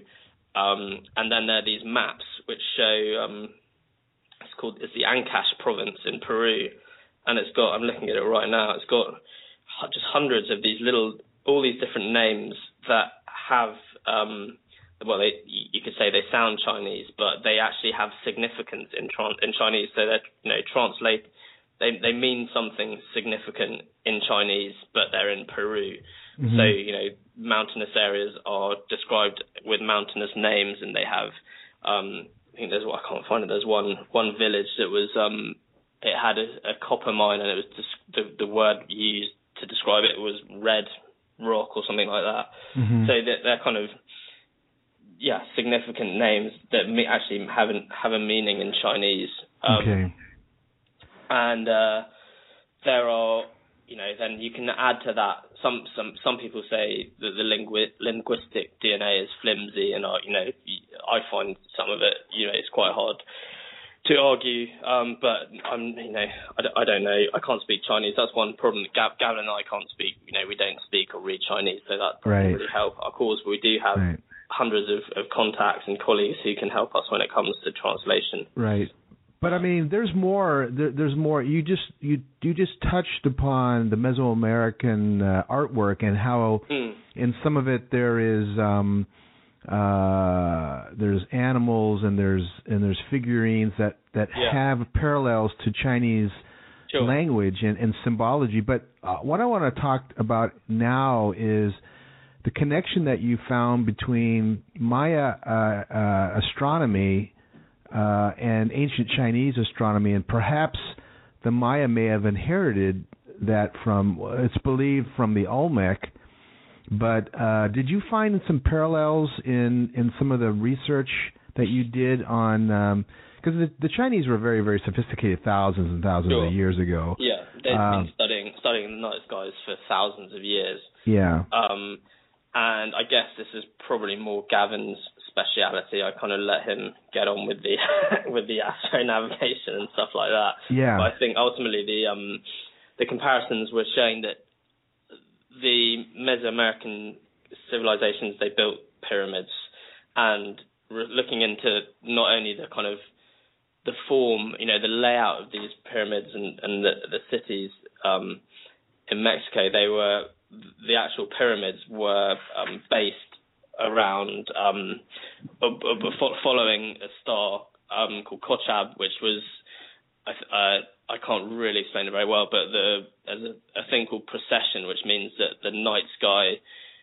Um, and then there are these maps which show um, it's called it's the Ancash province in Peru. And it's got, I'm looking at it right now, it's got just hundreds of these little, all these different names that have, um, well, they, you could say they sound Chinese, but they actually have significance in tran- in Chinese. So they're, you know, translate, they they mean something significant in Chinese, but they're in Peru. Mm-hmm. So, you know, mountainous areas are described with mountainous names, and they have, um, I think there's, well, I can't find it, there's one one village that was, um, it had a, a copper mine, and it was just the, the word used to describe it was red rock or something like that. Mm-hmm. So they're, they're kind of yeah, significant names that me- actually haven't have a meaning in Chinese. Um, okay. And uh, there are, you know, then you can add to that. Some some some people say that the lingui- linguistic D N A is flimsy, and uh, you know, I find some of it, you know, it's quite hard to argue. Um, but I'm, you know, I don't, I don't know. I can't speak Chinese. That's one problem. Gav- Gavin and I can't speak. You know, we don't speak or read Chinese, so that doesn't Right. really help our cause. But we do have Right. hundreds of, of contacts and colleagues who can help us when it comes to translation. Right. But I mean, there's more. There, there's more. You just you you just touched upon the Mesoamerican uh, artwork and how Mm. in some of it there is um, uh, there's animals and there's and there's figurines that that Yeah. have parallels to Chinese Sure. language and, and symbology. But uh, what I want to talk about now is the connection that you found between Maya uh, uh, astronomy. Uh, and ancient Chinese astronomy, and perhaps the Maya may have inherited that from, it's believed, from the Olmec. But uh, did you find some parallels in, in some of the research that you did on, because um, the, the Chinese were very, very sophisticated thousands and thousands Sure. of years ago. Yeah, they've Um, been studying studying the night skies for thousands of years. Yeah. Um, and I guess this is probably more Gavin's speciality. I kind of let him get on with the with the astronavigation and stuff like that. Yeah. But I think ultimately the um, the comparisons were showing that the Mesoamerican civilizations, they built pyramids, and re- looking into not only the kind of the form, you know, the layout of these pyramids and, and the, the cities um, in Mexico, they were the actual pyramids were um, based around um, b- b- following a star um, called Kochab, which was uh, I can't really explain it very well, but the there's a, a thing called precession, which means that the night sky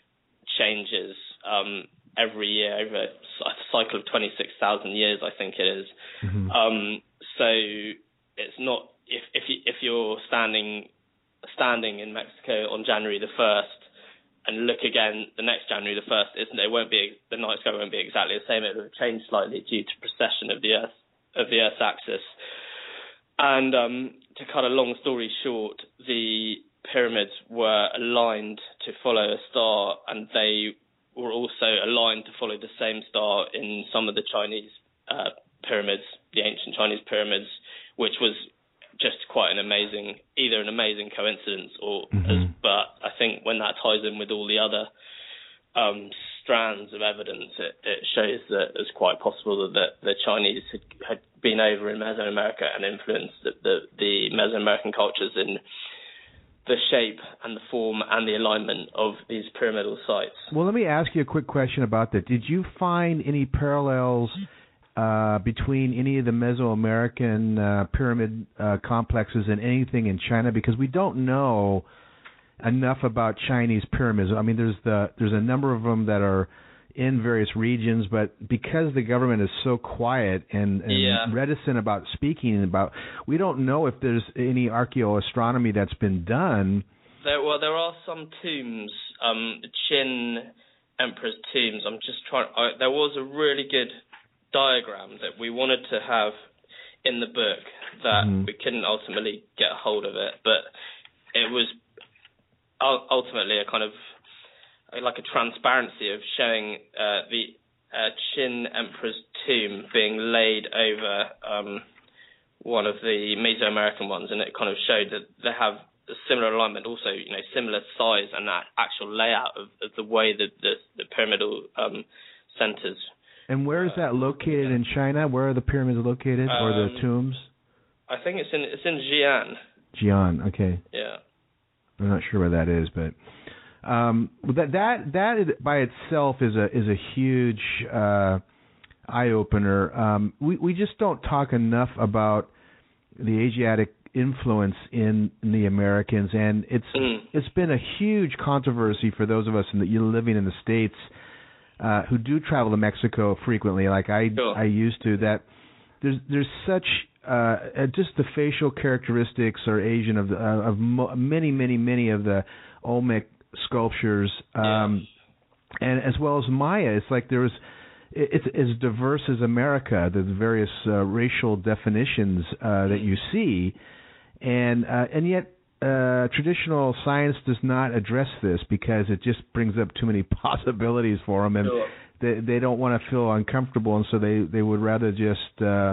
changes um, every year over a cycle of twenty-six thousand years, I think it is. Mm-hmm. Um, so it's not if if you if you're standing standing in Mexico on January the first and look again the next January the first, isn't it won't be the night sky won't be exactly the same. It will change slightly due to precession of the Earth of the Earth's axis. And um, to cut a long story short, the pyramids were aligned to follow a star, and they were also aligned to follow the same star in some of the Chinese uh, pyramids, the ancient Chinese pyramids, which was just quite an amazing, either an amazing coincidence or, Mm-hmm. as, but I think when that ties in with all the other um, strands of evidence, it, it shows that it's quite possible that the, the Chinese had, had been over in Mesoamerica and influenced the, the, the Mesoamerican cultures in the shape and the form and the alignment of these pyramidal sites. Well, let me ask you a quick question about that. Did you find any parallels uh, between any of the Mesoamerican uh, pyramid uh, complexes and anything in China? Because we don't know enough about Chinese pyramids. I mean, there's the there's a number of them that are in various regions, but because the government is so quiet and, and Yeah. reticent about speaking about, we don't know if there's any archaeoastronomy that's been done. There, well, there are some tombs, um, the Qin Emperor's tombs. I'm just trying. I, there was a really good diagram that we wanted to have in the book that Mhm. we couldn't ultimately get a hold of it, but it was ul- ultimately a kind of like a transparency of showing uh, the uh, Qin Emperor's tomb being laid over um, one of the Mesoamerican ones, and it kind of showed that they have a similar alignment, also, you know, similar size and that actual layout of, of the way that the, the pyramidal um, centers. And where is that located in China? Where are the pyramids located, or the Um, tombs? I think it's in it's in Xi'an. Jian, okay. Yeah. I'm not sure where that is, but um, that that that by itself is a is a huge uh, eye opener. Um, we we just don't talk enough about the Asiatic influence in, in the Americans, and it's Mm. it's been a huge controversy for those of us in the, living in the States uh, who do travel to Mexico frequently, like I Sure. I used to. That there's there's such uh, just the facial characteristics are Asian of the, uh, of mo- many many many of the Olmec sculptures, um, and as well as Maya. It's like there was it's as diverse as America. The various uh, racial definitions uh, that you see, and uh, and yet uh, traditional science does not address this because it just brings up too many possibilities for them, and sure. they they don't want to feel uncomfortable, and so they, they would rather just uh,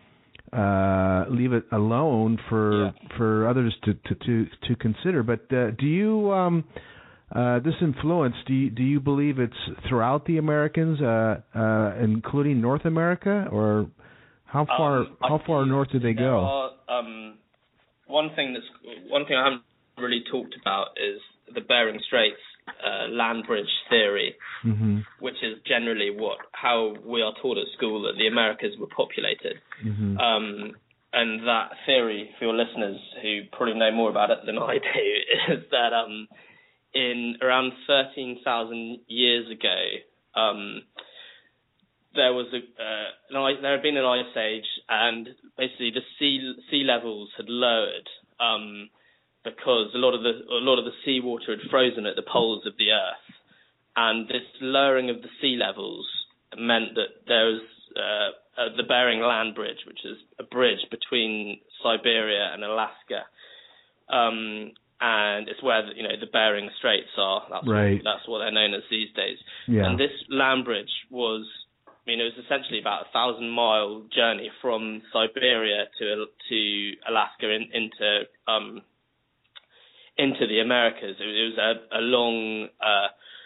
uh, leave it alone for yeah. for others to to to, to consider. But uh, do you um, uh, this influence? Do you, do you believe it's throughout the Americans, uh, uh, including North America, or how far um, how far north did they go? Are, um, one thing that's one thing I haven't really talked about is the Bering Straits uh, land bridge theory, mm-hmm. which is generally what how we are taught at school that the Americas were populated. Mm-hmm. Um, and that theory, for your listeners who probably know more about it than I do, is that um, in around thirteen thousand years ago, um, there was a uh, an, there had been an ice age, and basically the sea sea levels had lowered um, because a lot of the a lot of the seawater had frozen at the poles of the Earth, and this lowering of the sea levels meant that there was uh, uh, the Bering Land Bridge, which is a bridge between Siberia and Alaska, um, and it's where the, you know the Bering Straits are. That's right. what, that's what they're known as these days. Yeah. And this land bridge was. I mean, it was essentially about a thousand-mile journey from Siberia to to Alaska in, into um, into the Americas. It, it was a, a long, uh,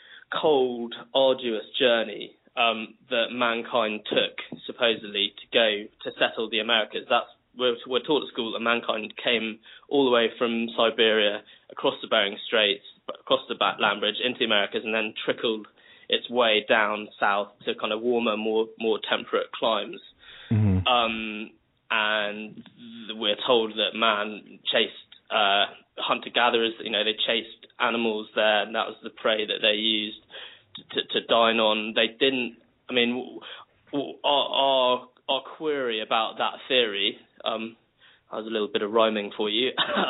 cold, arduous journey um, that mankind took, supposedly, to go to settle the Americas. That's we're, we're taught at school that mankind came all the way from Siberia across the Bering Straits, across the land bridge into the Americas, and then trickled its way down south to kind of warmer, more more temperate climes. Mm-hmm. Um, and we're told that man chased uh, hunter-gatherers. You know, they chased animals there, and that was the prey that they used to, to, to dine on. They didn't. I mean, our our, our query about that theory. Um, that was a little bit of rhyming for you.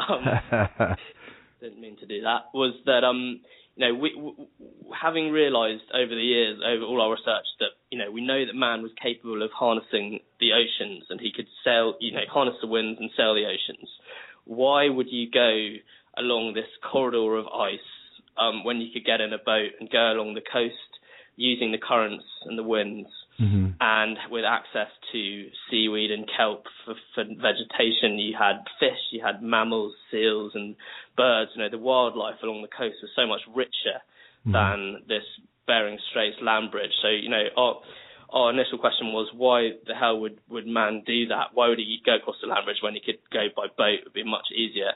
um, didn't mean to do that. Was that um. You know, we, we, having realised over the years, over all our research, that you know we know that man was capable of harnessing the oceans, and he could sail, you know, harness the winds and sail the oceans. Why would you go along this corridor of ice um, when you could get in a boat and go along the coast using the currents and the winds, mm-hmm. and with access to seaweed and kelp for, for vegetation? You had fish, you had mammals, seals, and birds. You know, the wildlife along the coast was so much richer mm-hmm. than this Bering Straits land bridge. So, you know, our, our initial question was, why the hell would, would man do that? Why would he go across the land bridge when he could go by boat? It would be much easier.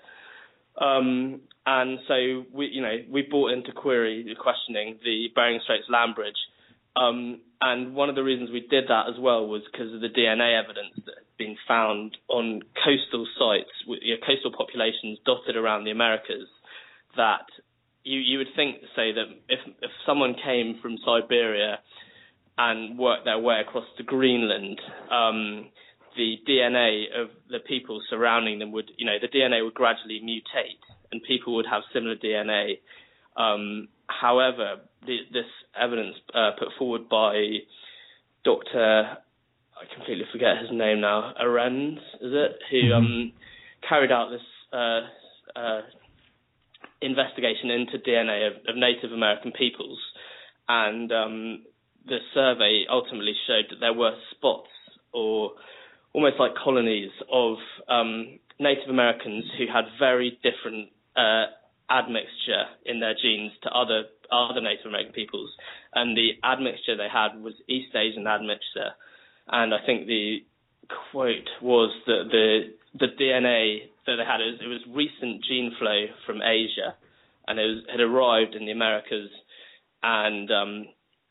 Um, and so we, you know, we brought into query, questioning the Bering Straits land bridge. Um, and one of the reasons we did that as well was because of the D N A evidence that had been found on coastal sites, with, you know, coastal populations dotted around the Americas, that you, you would think, say, that if, if someone came from Siberia and worked their way across to Greenland, um, the D N A of the people surrounding them would, you know, the D N A would gradually mutate and people would have similar D N A. Um, however, the, this evidence uh, put forward by Doctor I completely forget his name now, Arends, is it, who mm-hmm. um, carried out this uh, uh, investigation into D N A of, of Native American peoples, and um, the survey ultimately showed that there were spots or almost like colonies of um, Native Americans who had very different uh, admixture in their genes to other other Native American peoples, and the admixture they had was East Asian admixture, and I think the quote was that the the D N A that they had, it was recent gene flow from Asia, and it was, had arrived in the Americas, and um,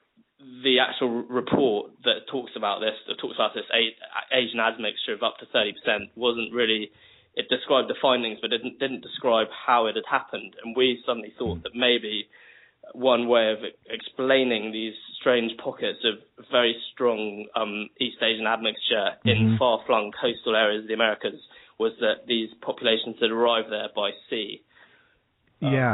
the actual report that talks about this, that talks about this Asian admixture of up to thirty percent, wasn't really, it described the findings, but it didn't, didn't describe how it had happened. And we suddenly thought that maybe one way of explaining these strange pockets of very strong um, East Asian admixture mm-hmm. in far-flung coastal areas of the Americas was that these populations had arrived there by sea. Yeah. Um,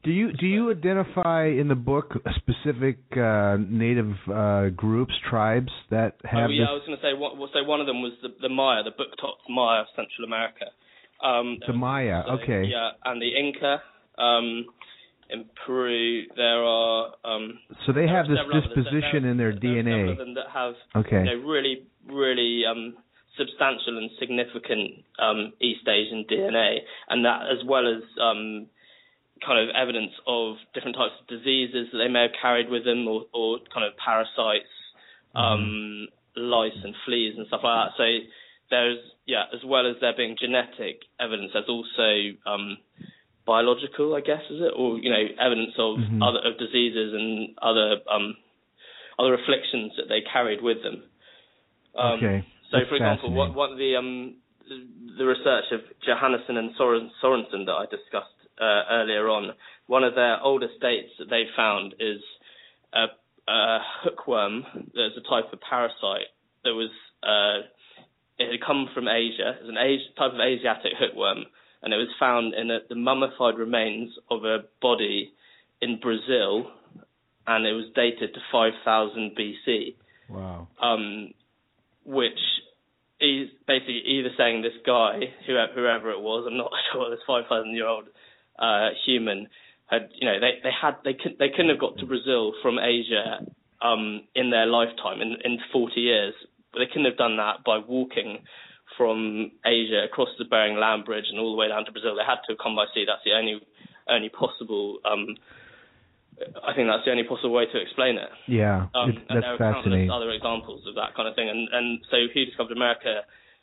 Do you do you identify in the book specific uh, native uh, groups, tribes that have? Oh yeah, this? I was going to say. What, so one of them was the, the Maya, the book-topped Maya of Central America. Um, the Maya, also, okay. Yeah, and the Inca. Um, in Peru, there are. Um, so they have this others. disposition there, in their there D N A. There are several of them that have okay. you know, really, really um, substantial and significant um, East Asian D N A, and that as well as um, kind of evidence of different types of diseases that they may have carried with them, or, or kind of parasites, um, mm-hmm. lice and fleas and stuff like that. So there's, yeah, as well as there being genetic evidence, there's also um, biological, I guess, is it, or you know, evidence of mm-hmm. other of diseases and other um, other afflictions that they carried with them. Um, okay. So, That's for example, what, what the um, the research of Johannesson and Soren, Sorensen that I discussed uh, earlier on, one of their oldest dates that they found is a, a hookworm. There's a type of parasite that was uh, it had come from Asia. It was an Asia, type of Asiatic hookworm, and it was found in a, the mummified remains of a body in Brazil, and it was dated to five thousand B C. Wow. Um, which is basically either saying this guy, whoever, whoever it was, I'm not sure, this five thousand year old uh, human had, you know, they they had they could they couldn't have got to Brazil from Asia um, in their lifetime in in forty years, but they couldn't have done that by walking from Asia across the Bering Land Bridge and all the way down to Brazil. They had to have come by sea. That's the only only possible. Um, I think that's the only possible way to explain it. Yeah, um, it, and that's there are fascinating. countless other examples of that kind of thing, and and so Who Discovered America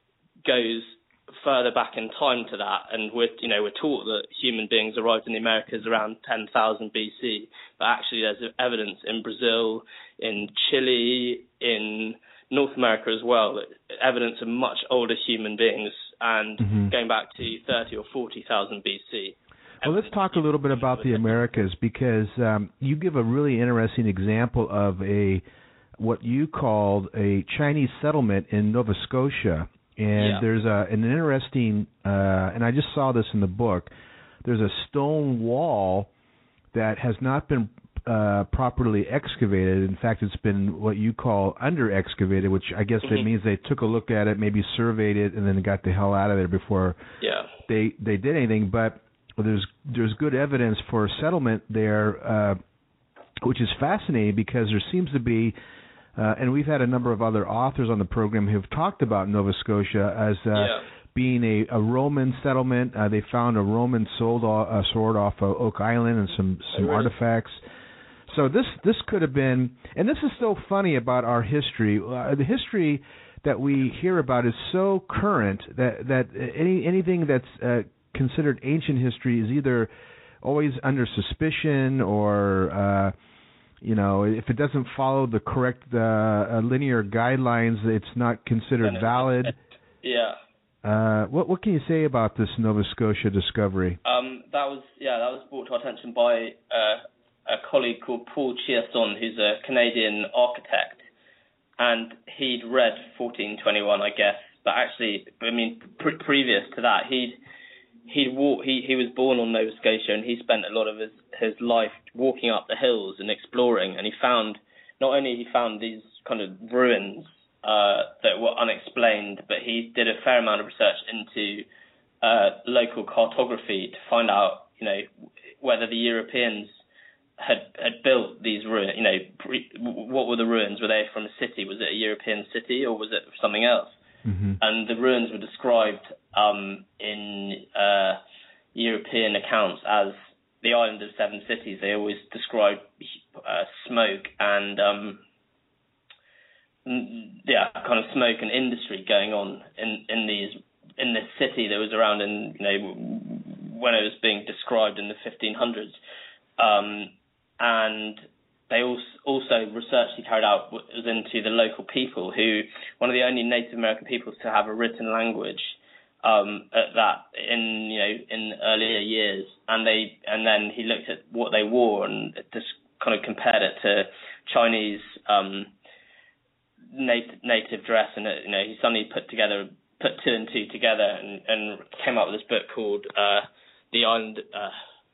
goes further back in time to that, and we're you know we're taught that human beings arrived in the Americas around ten thousand B C, but actually there's evidence in Brazil, in Chile, in North America as well, evidence of much older human beings, and mm-hmm. going back to thirty or forty thousand B C. Well, let's talk a little bit about the Americas, because um, you give a really interesting example of a what you called a Chinese settlement in Nova Scotia. And yeah. there's a, an interesting, uh, and I just saw this in the book, there's a stone wall that has not been uh, properly excavated. In fact, it's been what you call under-excavated, which I guess mm-hmm. that means they took a look at it, maybe surveyed it, and then got the hell out of there before yeah. they, they did anything. But there's there's good evidence for settlement there, uh, which is fascinating because there seems to be, uh, and we've had a number of other authors on the program who have talked about Nova Scotia as uh, yeah. being a, a Roman settlement. Uh, they found a Roman sword, uh, sword off of Oak Island and some, some oh, really? artifacts. So this this could have been, and this is so funny about our history. Uh, the history that we hear about is so current that that any anything that's uh, considered ancient history is either always under suspicion or, uh, you know, if it doesn't follow the correct uh, uh, linear guidelines, it's not considered valid. Yeah. Uh, what what can you say about this Nova Scotia discovery? Um, that was yeah, that was brought to our attention by uh, a colleague called Paul Chiasson, who's a Canadian architect, and he'd read fourteen twenty-one, I guess, but actually, I mean, pre- previous to that, he'd He'd walk, he, he was born on Nova Scotia, and he spent a lot of his, his life walking up the hills and exploring. And he found, not only he found these kind of ruins uh, that were unexplained, but he did a fair amount of research into uh, local cartography to find out, you know, whether the Europeans had had built these ruins. You know, pre, what were the ruins? Were they from a city? Was it a European city, or was it something else? Mm-hmm. And the ruins were described um, in uh, European accounts as the island of seven cities. They always describe uh, smoke and um, yeah, kind of smoke and industry going on in, in these in this city that was around in you know when it was being described in the fifteen hundreds, um, and they also research he carried out was into the local people, who one of the only Native American peoples to have a written language um, at that in you know in earlier years, and they and then he looked at what they wore and just kind of compared it to Chinese um, native, native dress, and it, you know he suddenly put together put two and two together and, and came up with this book called uh, the Island. Uh,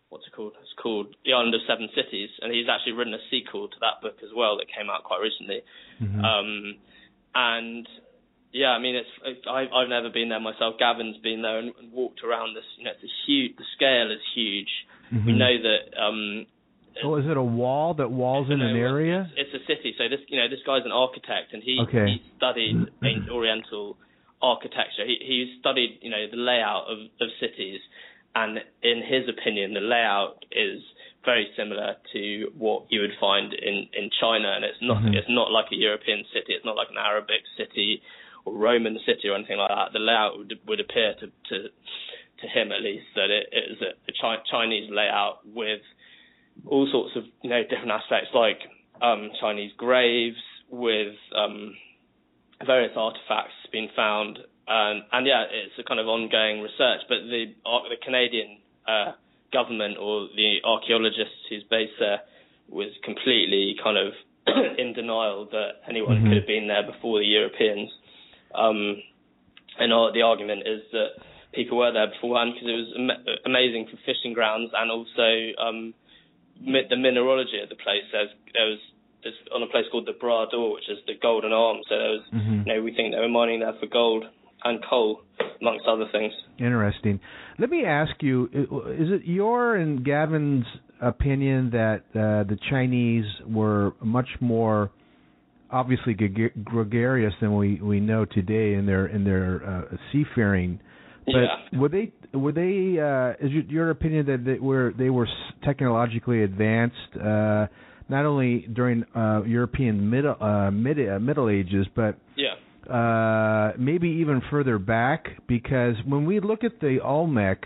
what's it called? It's called The Island of Seven Cities, and he's actually written a sequel to that book as well that came out quite recently. Mm-hmm. Um, and yeah, I mean, it's I, I've never been there myself. Gavin's been there and, and walked around this. You know, it's a huge. The scale is huge. Mm-hmm. We know that. Um, so is it a wall that walls in know, an area? It's, it's a city. So this, you know, this guy's an architect, and he okay. he studied ancient Oriental architecture. He he studied, you know, the layout of, of cities, and in his opinion, the layout is very similar to what you would find in, in China, and it's not mm-hmm. it's not like a European city. It's not like an Arabic city or Roman city or anything like that. The layout would, would appear to, to to him at least that it is a, a Chi- Chinese layout with all sorts of, you know, different aspects like um, Chinese graves with um, various artifacts being found, and, and yeah, it's a kind of ongoing research. But the uh, the Canadian uh, government or the archaeologist who's based there was completely kind of in denial that anyone mm-hmm. could have been there before the Europeans. Um, and uh, the argument is that people were there beforehand because it was am- amazing for fishing grounds, and also um, mi- the mineralogy of the place. There's, there was there's on a place called the Bras d'Or, which is the Golden Arm. So there was, mm-hmm. you know, we think they were mining there for gold and coal, amongst other things. Interesting. Let me ask you: is it your and Gavin's opinion that uh, the Chinese were much more obviously gre- gregarious than we, we know today in their in their uh, seafaring? But yeah. were they were they uh, is your, your opinion that they were they were technologically advanced uh, not only during uh, European middle uh, mid uh, Middle Ages, but yeah. uh, maybe even further back? Because when we look at the Olmec,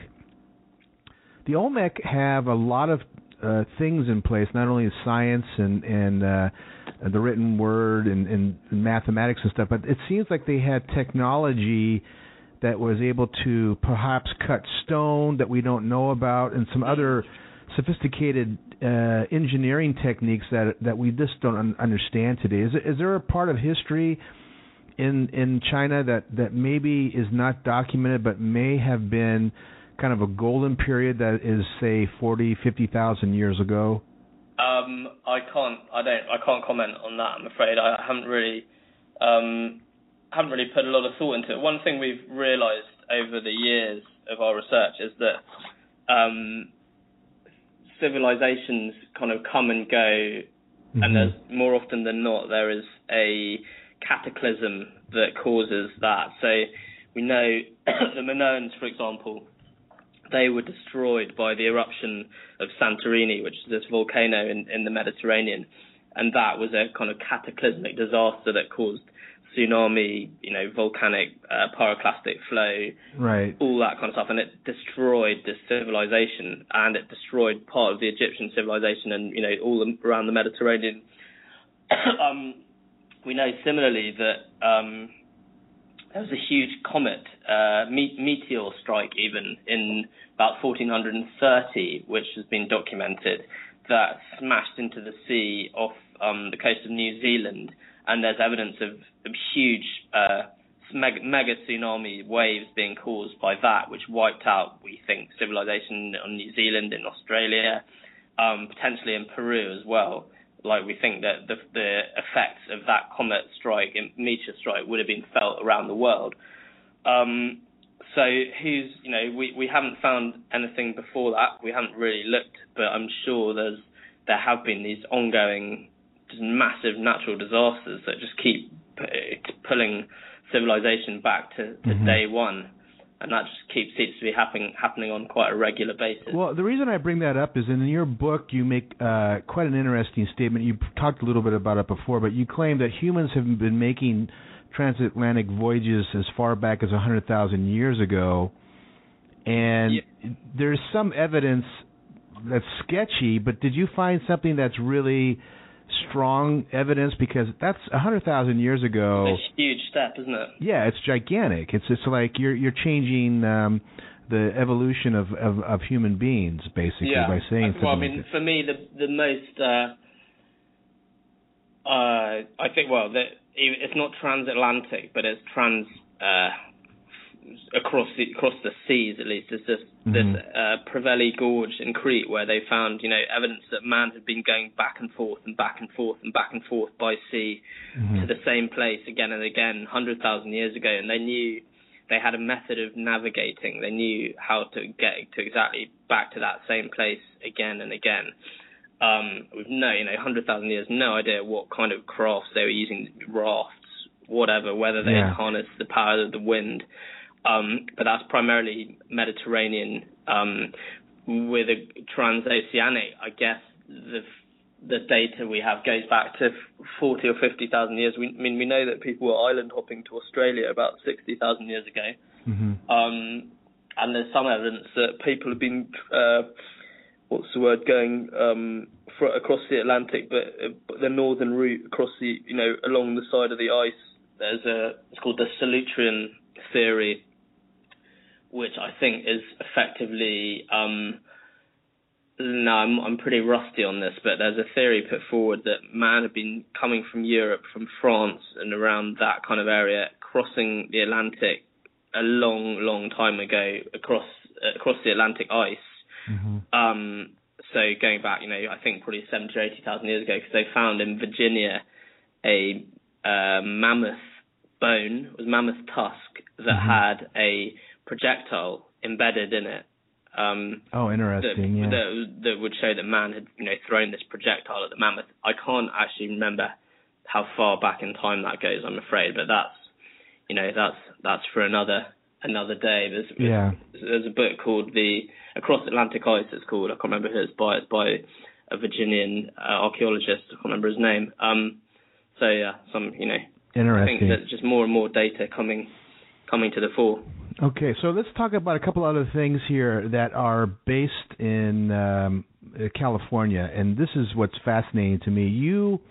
the Olmec have a lot of uh, things in place, not only science and and uh, the written word and, and mathematics and stuff, but it seems like they had technology that was able to perhaps cut stone that we don't know about, and some other sophisticated uh, engineering techniques that that we just don't un- understand today. Is, it, is there a part of history in in China that, that maybe is not documented but may have been kind of a golden period that is, say, forty, fifty thousand years ago? Um, I can't. I don't. I can't comment on that. I'm afraid. I haven't really. Um, haven't really put a lot of thought into it. One thing we've realised over the years of our research is that um, civilizations kind of come and go, mm-hmm. and there's more often than not there is a cataclysm that causes that. So we know the Minoans, for example, they were destroyed by the eruption of Santorini, which is this volcano in, in the Mediterranean, and that was a kind of cataclysmic disaster that caused tsunami, you know, volcanic uh, pyroclastic flow, right, all that kind of stuff, and it destroyed this civilization, and it destroyed part of the Egyptian civilization, and you know, all around the Mediterranean. um, we know similarly that um, there was a huge comet, uh, me- meteor strike, even in about fourteen thirty, which has been documented, that smashed into the sea off um, the coast of New Zealand. And there's evidence of, of huge uh, mega, mega tsunami waves being caused by that, which wiped out, we think, civilization on New Zealand, in Australia, um, potentially in Peru as well. Like, we think that the, the effects of that comet strike, meteor strike, would have been felt around the world. Um, so who's, you know, we, we haven't found anything before that. We haven't really looked, but I'm sure there's there have been these ongoing just massive natural disasters that just keep p- pulling civilization back to, to mm-hmm. day one, and that just keeps seems to be happening happening on quite a regular basis. Well, the reason I bring that up is in your book you make uh, quite an interesting statement. You talked a little bit about it before, but you claim that humans have been making transatlantic voyages as far back as one hundred thousand years ago, and yeah. there's some evidence that's sketchy, but did you find something that's really strong evidence? Because that's one hundred thousand years ago. It's a huge step, isn't it? Yeah, it's gigantic. It's just like you're you're changing um, the evolution of, of, of human beings, basically, yeah. by saying something. Well, I mean, like for me, the the most, uh, uh, I think, well, the, it's not transatlantic, but it's trans, uh, across the across the seas at least. There's this mm-hmm. this uh, Preveli Gorge in Crete where they found you know evidence that man had been going back and forth and back and forth and back and forth by sea mm-hmm. to the same place again and again, one hundred thousand years ago, and they knew they had a method of navigating. They knew how to get to exactly back to that same place again and again. Um, with no, you know, one hundred thousand years, no idea what kind of crafts they were using, rafts, whatever, whether they yeah. harnessed the power of the wind. Um, but that's primarily Mediterranean um, with a transoceanic. I guess the the data we have goes back to forty or fifty thousand years. We, I mean, we know that people were island hopping to Australia about sixty thousand years ago. Mm-hmm. Um, and there's some evidence that people have been, uh, what's the word, going um, for, across the Atlantic, but, uh, but the northern route across the, you know, along the side of the ice. There's a, it's called the Solutrean theory, which I think is effectively, um, no, I'm, I'm pretty rusty on this, but there's a theory put forward that man had been coming from Europe, from France and around that kind of area, crossing the Atlantic a long, long time ago across uh, across the Atlantic ice. Mm-hmm. Um, so going back, you know, I think probably seventy or eighty thousand years ago, because they found in Virginia a uh, mammoth bone, it was mammoth tusk that mm-hmm. had a projectile embedded in it. Um, oh, interesting. That, yeah. that, that would show that man had, you know, thrown this projectile at the mammoth. I can't actually remember how far back in time that goes, I'm afraid, but that's, you know, that's that's for another another day. There's yeah. there's a book called the Across Atlantic Ice. It's called. I can't remember who it's by. It's by a Virginian uh, archaeologist. I can't remember his name. Um, so yeah, some you know. Interesting. I think that just more and more data coming coming to the fore. Okay, so let's talk about a couple other things here that are based in um, California, and this is what's fascinating to me. You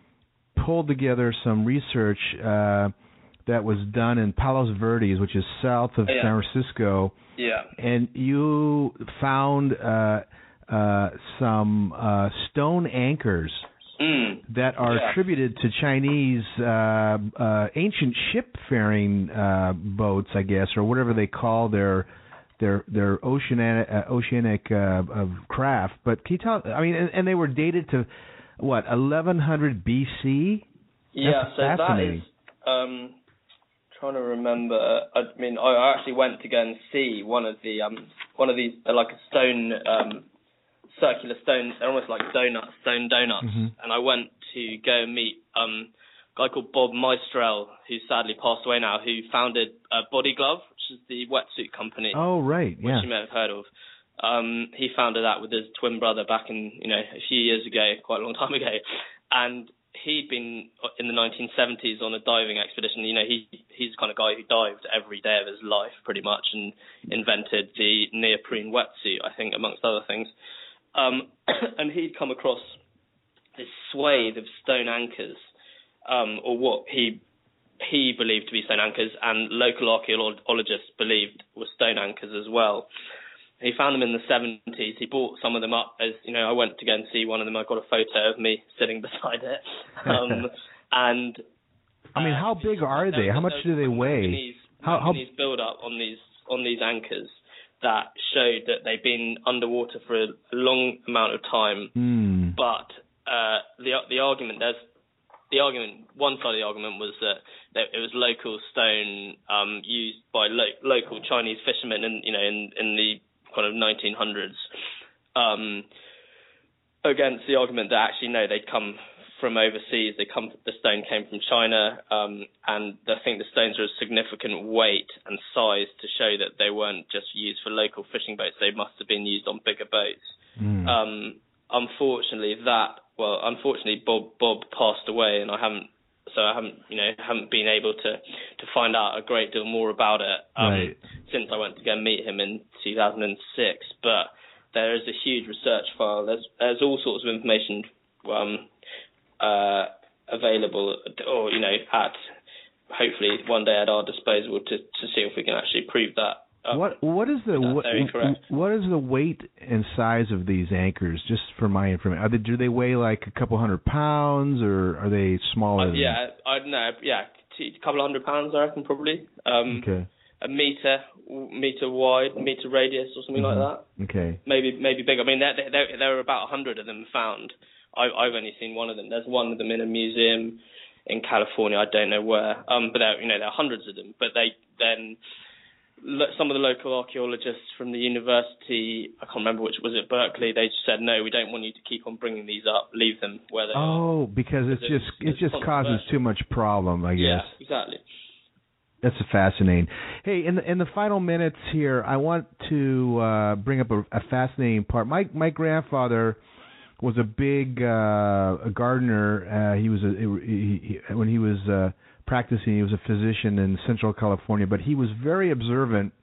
pulled together some research uh, that was done in Palos Verdes, which is south of yeah. San Francisco, yeah, and you found uh, uh, some uh, stone anchors mm. that are yeah. attributed to Chinese uh, uh, ancient ship-faring uh, boats, I guess, or whatever they call their their their oceanic uh, oceanic uh, of craft. But can you tell? I mean, and, and they were dated to what eleven hundred B C. Yeah, That's so fascinating. that is. Um, trying to remember. I mean, I actually went to go and see one of the um one of these uh, like a stone. Um, circular stones, they're almost like donuts, stone donuts, mm-hmm. and I went to go and meet um, a guy called Bob Meistrel, who sadly passed away now, who founded uh, Body Glove, which is the wetsuit company. Oh, right, yeah. Which you may have heard of. Um, he founded that with his twin brother back in, you know, a few years ago, quite a long time ago, and he'd been in the nineteen seventies on a diving expedition. You know, he he's the kind of guy who dived every day of his life, pretty much, and invented the neoprene wetsuit, I think, amongst other things. Um, and he'd come across this swathe of stone anchors, um, or what he he believed to be stone anchors, and local archaeologists believed were stone anchors as well. He found them in the seventies. He bought some of them up. As you know, I went to go and see one of them. I got a photo of me sitting beside it. Um, and I mean, how big uh, are they? How much do they weigh? Manganese, how, manganese how... build up on these on these anchors that showed that they've been underwater for a long amount of time. Mm. But uh, the the argument there's the argument one side of the argument was that, that it was local stone um, used by lo- local Chinese fishermen in you know in, in the kind of nineteen hundreds. Um, against the argument that actually no, they'd come from overseas. They come. The stone came from China, um, and I think the stones are of significant weight and size to show that they weren't just used for local fishing boats. They must have been used on bigger boats. Mm. Um, unfortunately, that well, unfortunately, Bob Bob passed away, and I haven't. So I haven't, you know, haven't been able to, to find out a great deal more about it um, right. since I went to go and meet him in two thousand six. But there is a huge research file. There's there's all sorts of information. Um, Uh, available, or you know, at hopefully one day at our disposal to, to see if we can actually prove that. Um, what what is the what, what is the weight and size of these anchors? Just for my information, are they, do they weigh like a couple hundred pounds, or are they smaller? Uh, than yeah, I don't know. Yeah, a couple of hundred pounds, I reckon, probably. Um, okay. a meter, meter wide, meter radius, or something mm-hmm. like that. Okay. Maybe maybe bigger. I mean, there there there are about a hundred of them found. I, I've only seen one of them. There's one of them in a museum in California. I don't know where. Um, but there, you know, there are hundreds of them. But they then some of the local archaeologists from the university, I can't remember which, was it Berkeley, they just said, no, we don't want you to keep on bringing these up, leave them where they oh, are. Oh, because it's just it just causes too much problem, I guess. Yeah, exactly. That's fascinating. Hey, in the in the final minutes here, I want to uh, bring up a, a fascinating part. My my grandfather was a big uh, a gardener. Uh, he was a he, he, when he was uh, practicing, he was a physician in Central California. But he was very observant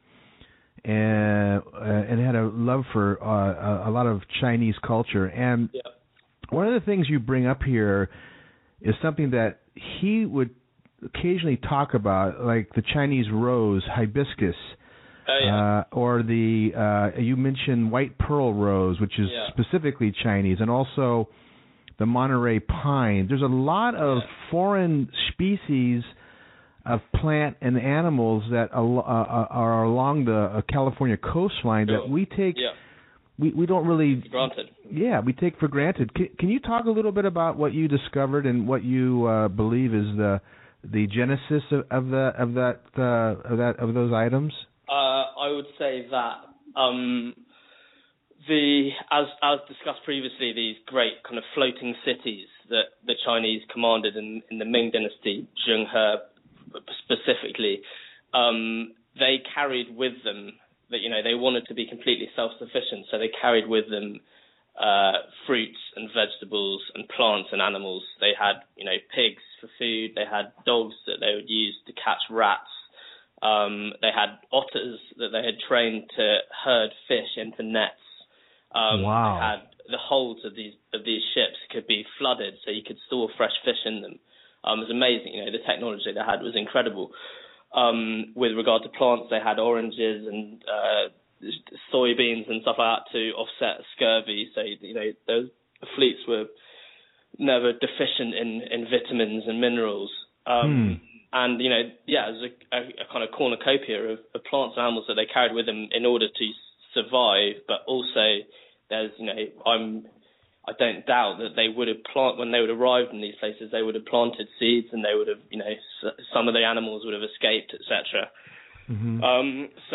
and uh, and had a love for uh, a, a lot of Chinese culture. And yeah. one of the things you bring up here is something that he would occasionally talk about, like the Chinese rose, hibiscus, oh, yeah. uh, or the uh, you mentioned white pearl rose, which is yeah. specifically Chinese, and also the Monterey pine. There's a lot of yeah. foreign species of plant and animals that al- uh, are along the uh, California coastline sure. that we take. Yeah. We we don't really granted. Yeah, we take for granted. Can, can you talk a little bit about what you discovered and what you uh, believe is the the genesis of, of the of that uh, of that of those items? Uh, I would say that um, the as as discussed previously, these great kind of floating cities that the Chinese commanded in, in the Ming Dynasty, Zheng He specifically, um, they carried with them that you know they wanted to be completely self-sufficient, so they carried with them uh, fruits and vegetables and plants and animals. They had, you know, pigs for food. They had dogs that they would use to catch rats. Um, they had otters that they had trained to herd fish into nets. Um, wow. They had the holds of these of these ships could be flooded, so you could store fresh fish in them. Um, it was amazing. You know, the technology they had was incredible. Um, with regard to plants, they had oranges and uh, soybeans and stuff like that to offset scurvy. So, you know, those fleets were never deficient in, in vitamins and minerals. Um, hmm. And, you know, yeah, it was a, a, a kind of cornucopia of, of plants and animals that they carried with them in order to survive. But also there's, you know, I'm, I don't doubt that they would have plant when they would have arrived in these places, they would have planted seeds and they would have, you know, some of the animals would have escaped, et cetera. Mm-hmm. Um, so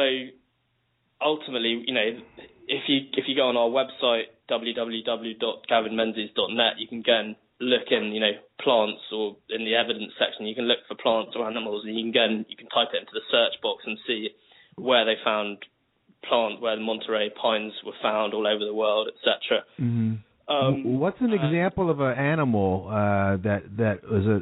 ultimately, you know, if you if you go on our website w w w dot gavin menzies dot net, you can go and look in, you know, plants or in the evidence section. You can look for plants or animals, and you can go and you can type it into the search box and see where they found plant, where the Monterey pines were found all over the world, et cetera. Mm-hmm. Um, What's an uh, example of an animal uh, that that was a,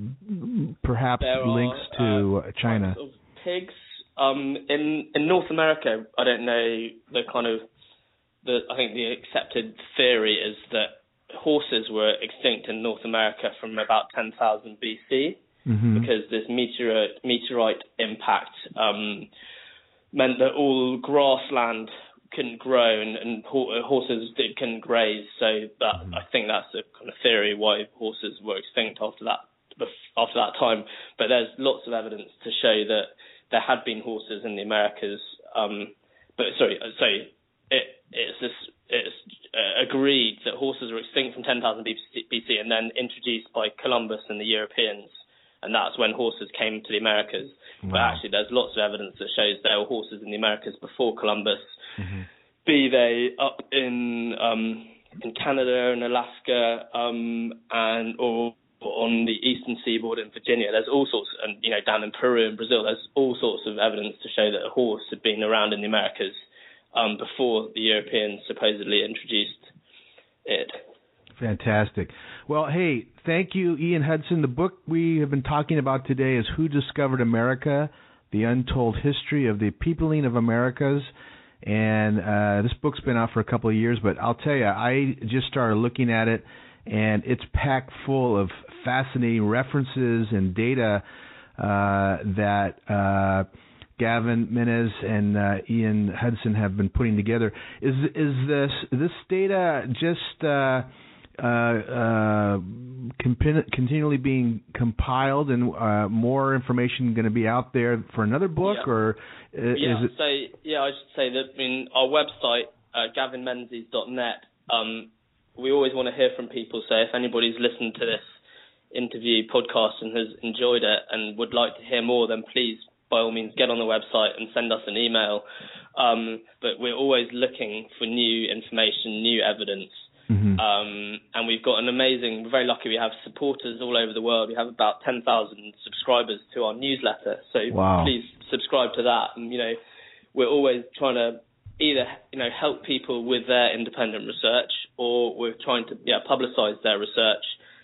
uh, perhaps links are, to uh, China? Of pigs. Um, in in North America, I don't know the kind of the. I think the accepted theory is that horses were extinct in North America from about ten thousand B C mm-hmm. because this meteorite meteorite impact um, meant that all grassland couldn't grow and, and horses couldn't graze. So that mm-hmm. I think that's a kind of theory why horses were extinct after that after that time. But there's lots of evidence to show that there had been horses in the Americas. Um, but sorry, sorry, it, it's this, it's uh, agreed that horses were extinct from ten thousand B C and then introduced by Columbus and the Europeans. And that's when horses came to the Americas. Wow. But actually, there's lots of evidence that shows there were horses in the Americas before Columbus, mm-hmm. be they up in um, in Canada and Alaska, um, and or on the eastern seaboard in Virginia. There's all sorts, and you know, down in Peru and Brazil, there's all sorts of evidence to show that a horse had been around in the Americas um, before the Europeans supposedly introduced it. Fantastic. Well, hey, thank you, Ian Hudson. The book we have been talking about today is Who Discovered America? The Untold History of the Peopling of Americas. And uh, this book's been out for a couple of years, but I'll tell you, I just started looking at it, and it's packed full of fascinating references and data uh, that uh, Gavin Menzies and uh, Ian Hudson have been putting together. Is is this this data just uh, Uh, uh, comp- continually being compiled, and uh, more information going to be out there for another book, yeah. or uh, yeah, is it? So yeah, I should say that I mean our website, uh, gavin menzies dot net. Um, we always want to hear from people. So if anybody's listened to this interview podcast and has enjoyed it and would like to hear more, then please, by all means, get on the website and send us an email. Um, but we're always looking for new information, new evidence. Mm-hmm. Um, and we've got an amazing, we're very lucky, we have supporters all over the world. We have about ten thousand subscribers to our newsletter. So wow. please subscribe to that. And, you know, we're always trying to either, you know, help people with their independent research, or we're trying to yeah, publicize their research.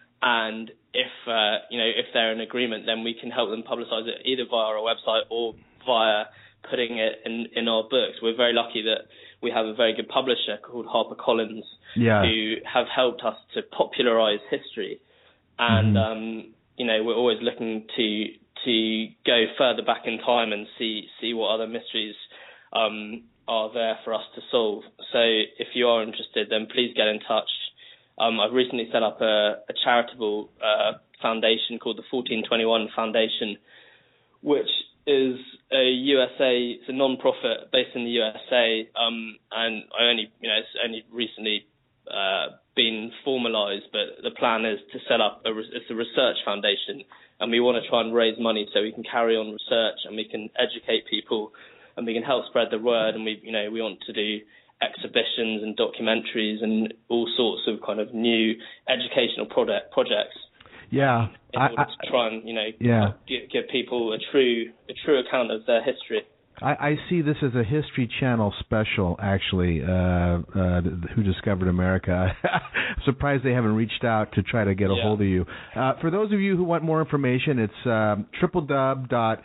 And if, uh, you know, if they're in agreement, then we can help them publicize it either via our website or via putting it in, in our books. We're very lucky that we have a very good publisher called HarperCollins, yeah. who have helped us to popularize history. And, mm-hmm. um, you know, we're always looking to to go further back in time and see, see what other mysteries um, are there for us to solve. So if you are interested, then please get in touch. Um, I've recently set up a, a charitable uh, foundation called the fourteen twenty-one Foundation, which is a U S A, it's a non-profit based in the U S A, um, and I only, you know, it's only recently uh, been formalised, but the plan is to set up a, it's a research foundation, and we want to try and raise money so we can carry on research and we can educate people and we can help spread the word, and we, you know, we want to do exhibitions and documentaries and all sorts of kind of new educational product projects. Yeah, in I, order I, to try and, you know, yeah. give, give people a true a true account of their history. I, I see this as a History Channel special, actually, uh, uh, Who Discovered America. I'm surprised they haven't reached out to try to get a yeah. hold of you. Uh, for those of you who want more information, it's um, w w w dot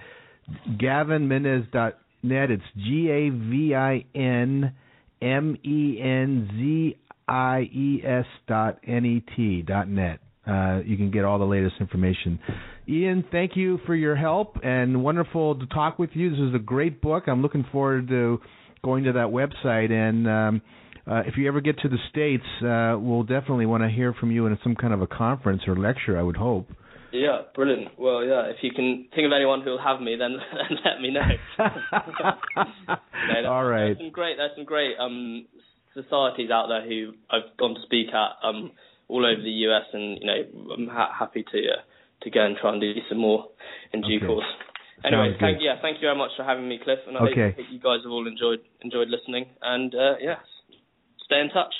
gavin menez dot net. It's G A V I N M E N Z I E S dot N E T dot net. Uh, you can get all the latest information. Ian, thank you for your help, and wonderful to talk with you. This is a great book. I'm looking forward to going to that website, and um, uh, if you ever get to the States, uh, we'll definitely want to hear from you in some kind of a conference or lecture, I would hope. Yeah, brilliant. Well, yeah, if you can think of anyone who will have me, then, then let me know. no, all right. There's some great, there's some great um, societies out there who I've gone to speak at um, all over the U S, and you know, I'm ha- happy to uh, to go and try and do some more in due okay. course. Anyway, Sounds thank good. yeah, thank you very much for having me, Cliff, and I okay. hope, hope you guys have all enjoyed enjoyed listening. And uh, yeah, stay in touch.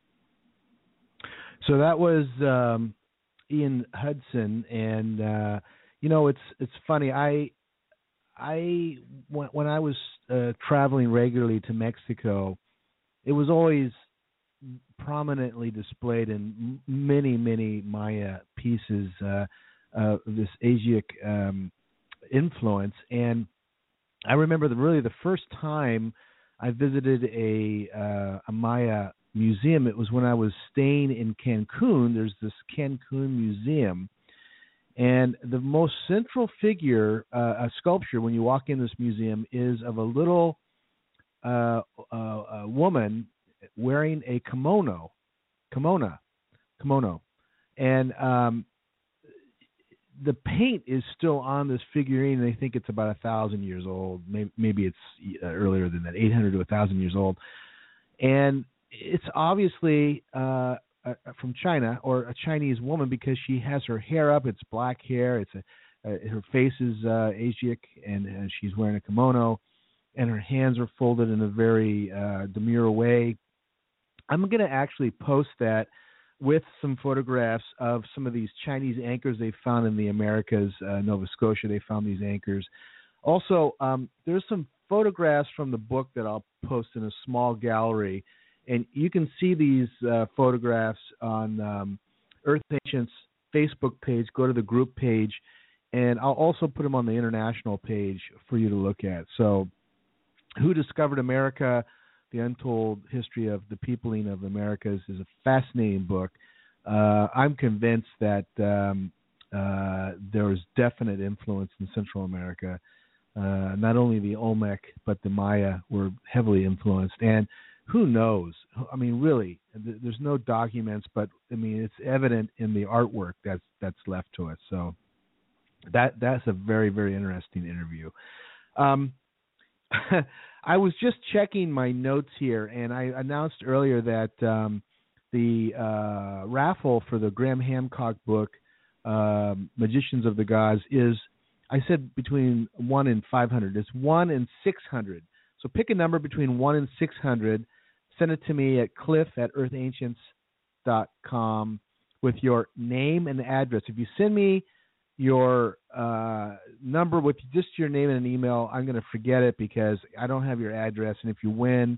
So that was um, Ian Hudson, and uh, you know, it's it's funny. I I when, when I was uh, traveling regularly to Mexico, it was always prominently displayed in many, many Maya pieces, uh, uh, this Asiatic um, influence. And I remember the, really the first time I visited a, uh, a Maya museum, it was when I was staying in Cancun. There's this Cancun museum. And the most central figure, uh, a sculpture, when you walk in this museum, is of a little uh, uh, a woman wearing a kimono, kimono, kimono, and um, the paint is still on this figurine. They think it's about a thousand years old. Maybe, maybe it's uh, earlier than that, eight hundred to a thousand years old. And it's obviously uh, uh, from China, or a Chinese woman, because she has her hair up. It's black hair. It's a, uh, her face is uh, Asiatic, and uh, she's wearing a kimono, and her hands are folded in a very uh, demure way. I'm going to actually post that with some photographs of some of these Chinese anchors they found in the Americas, uh, Nova Scotia. They found these anchors. Also, um, there's some photographs from the book that I'll post in a small gallery, and you can see these uh, photographs on um, Earth Ancients Facebook page. Go to the group page, and I'll also put them on the international page for you to look at. So, Who Discovered America? The Untold History of the Peopling of Americas is a fascinating book. Uh, I'm convinced that um, uh, there was definite influence in Central America. Uh, not only the Olmec, but the Maya were heavily influenced. And who knows? I mean, really, there's no documents, but I mean, it's evident in the artwork that's that's left to us. So that that's a very, very interesting interview. Um, I was just checking my notes here, and I announced earlier that um, the uh, raffle for the Graham Hancock book, um, Magicians of the Gods, is, I said between one and five hundred. It's one and six hundred. So pick a number between one and six hundred. Send it to me at cliff at earth ancients dot com with your name and address. If you send me your uh, number with just your name and an email, I'm going to forget it because I don't have your address. And if you win,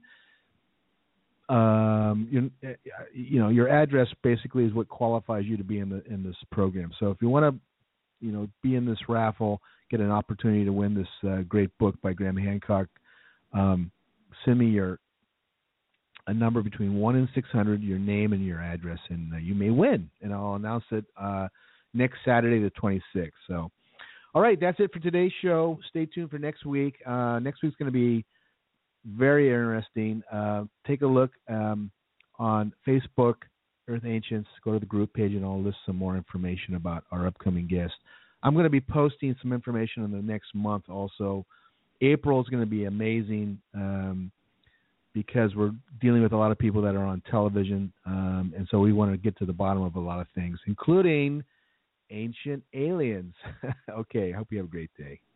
um, you, you know, your address basically is what qualifies you to be in the in this program. So if you want to, you know, be in this raffle, get an opportunity to win this uh, great book by Graham Hancock, um, send me your a number between one and six hundred, your name and your address, and uh, you may win. And I'll announce it uh, next Saturday, the twenty-sixth. So, all right, that's it for today's show. Stay tuned for next week. Uh, next week's going to be very interesting. Uh, take a look um, on Facebook, Earth Ancients. Go to the group page, and I'll list some more information about our upcoming guest. I'm going to be posting some information in the next month also. April is going to be amazing. Um, because we're dealing with a lot of people that are on television, um, and so we want to get to the bottom of a lot of things, including ancient aliens. Okay, I hope you have a great day.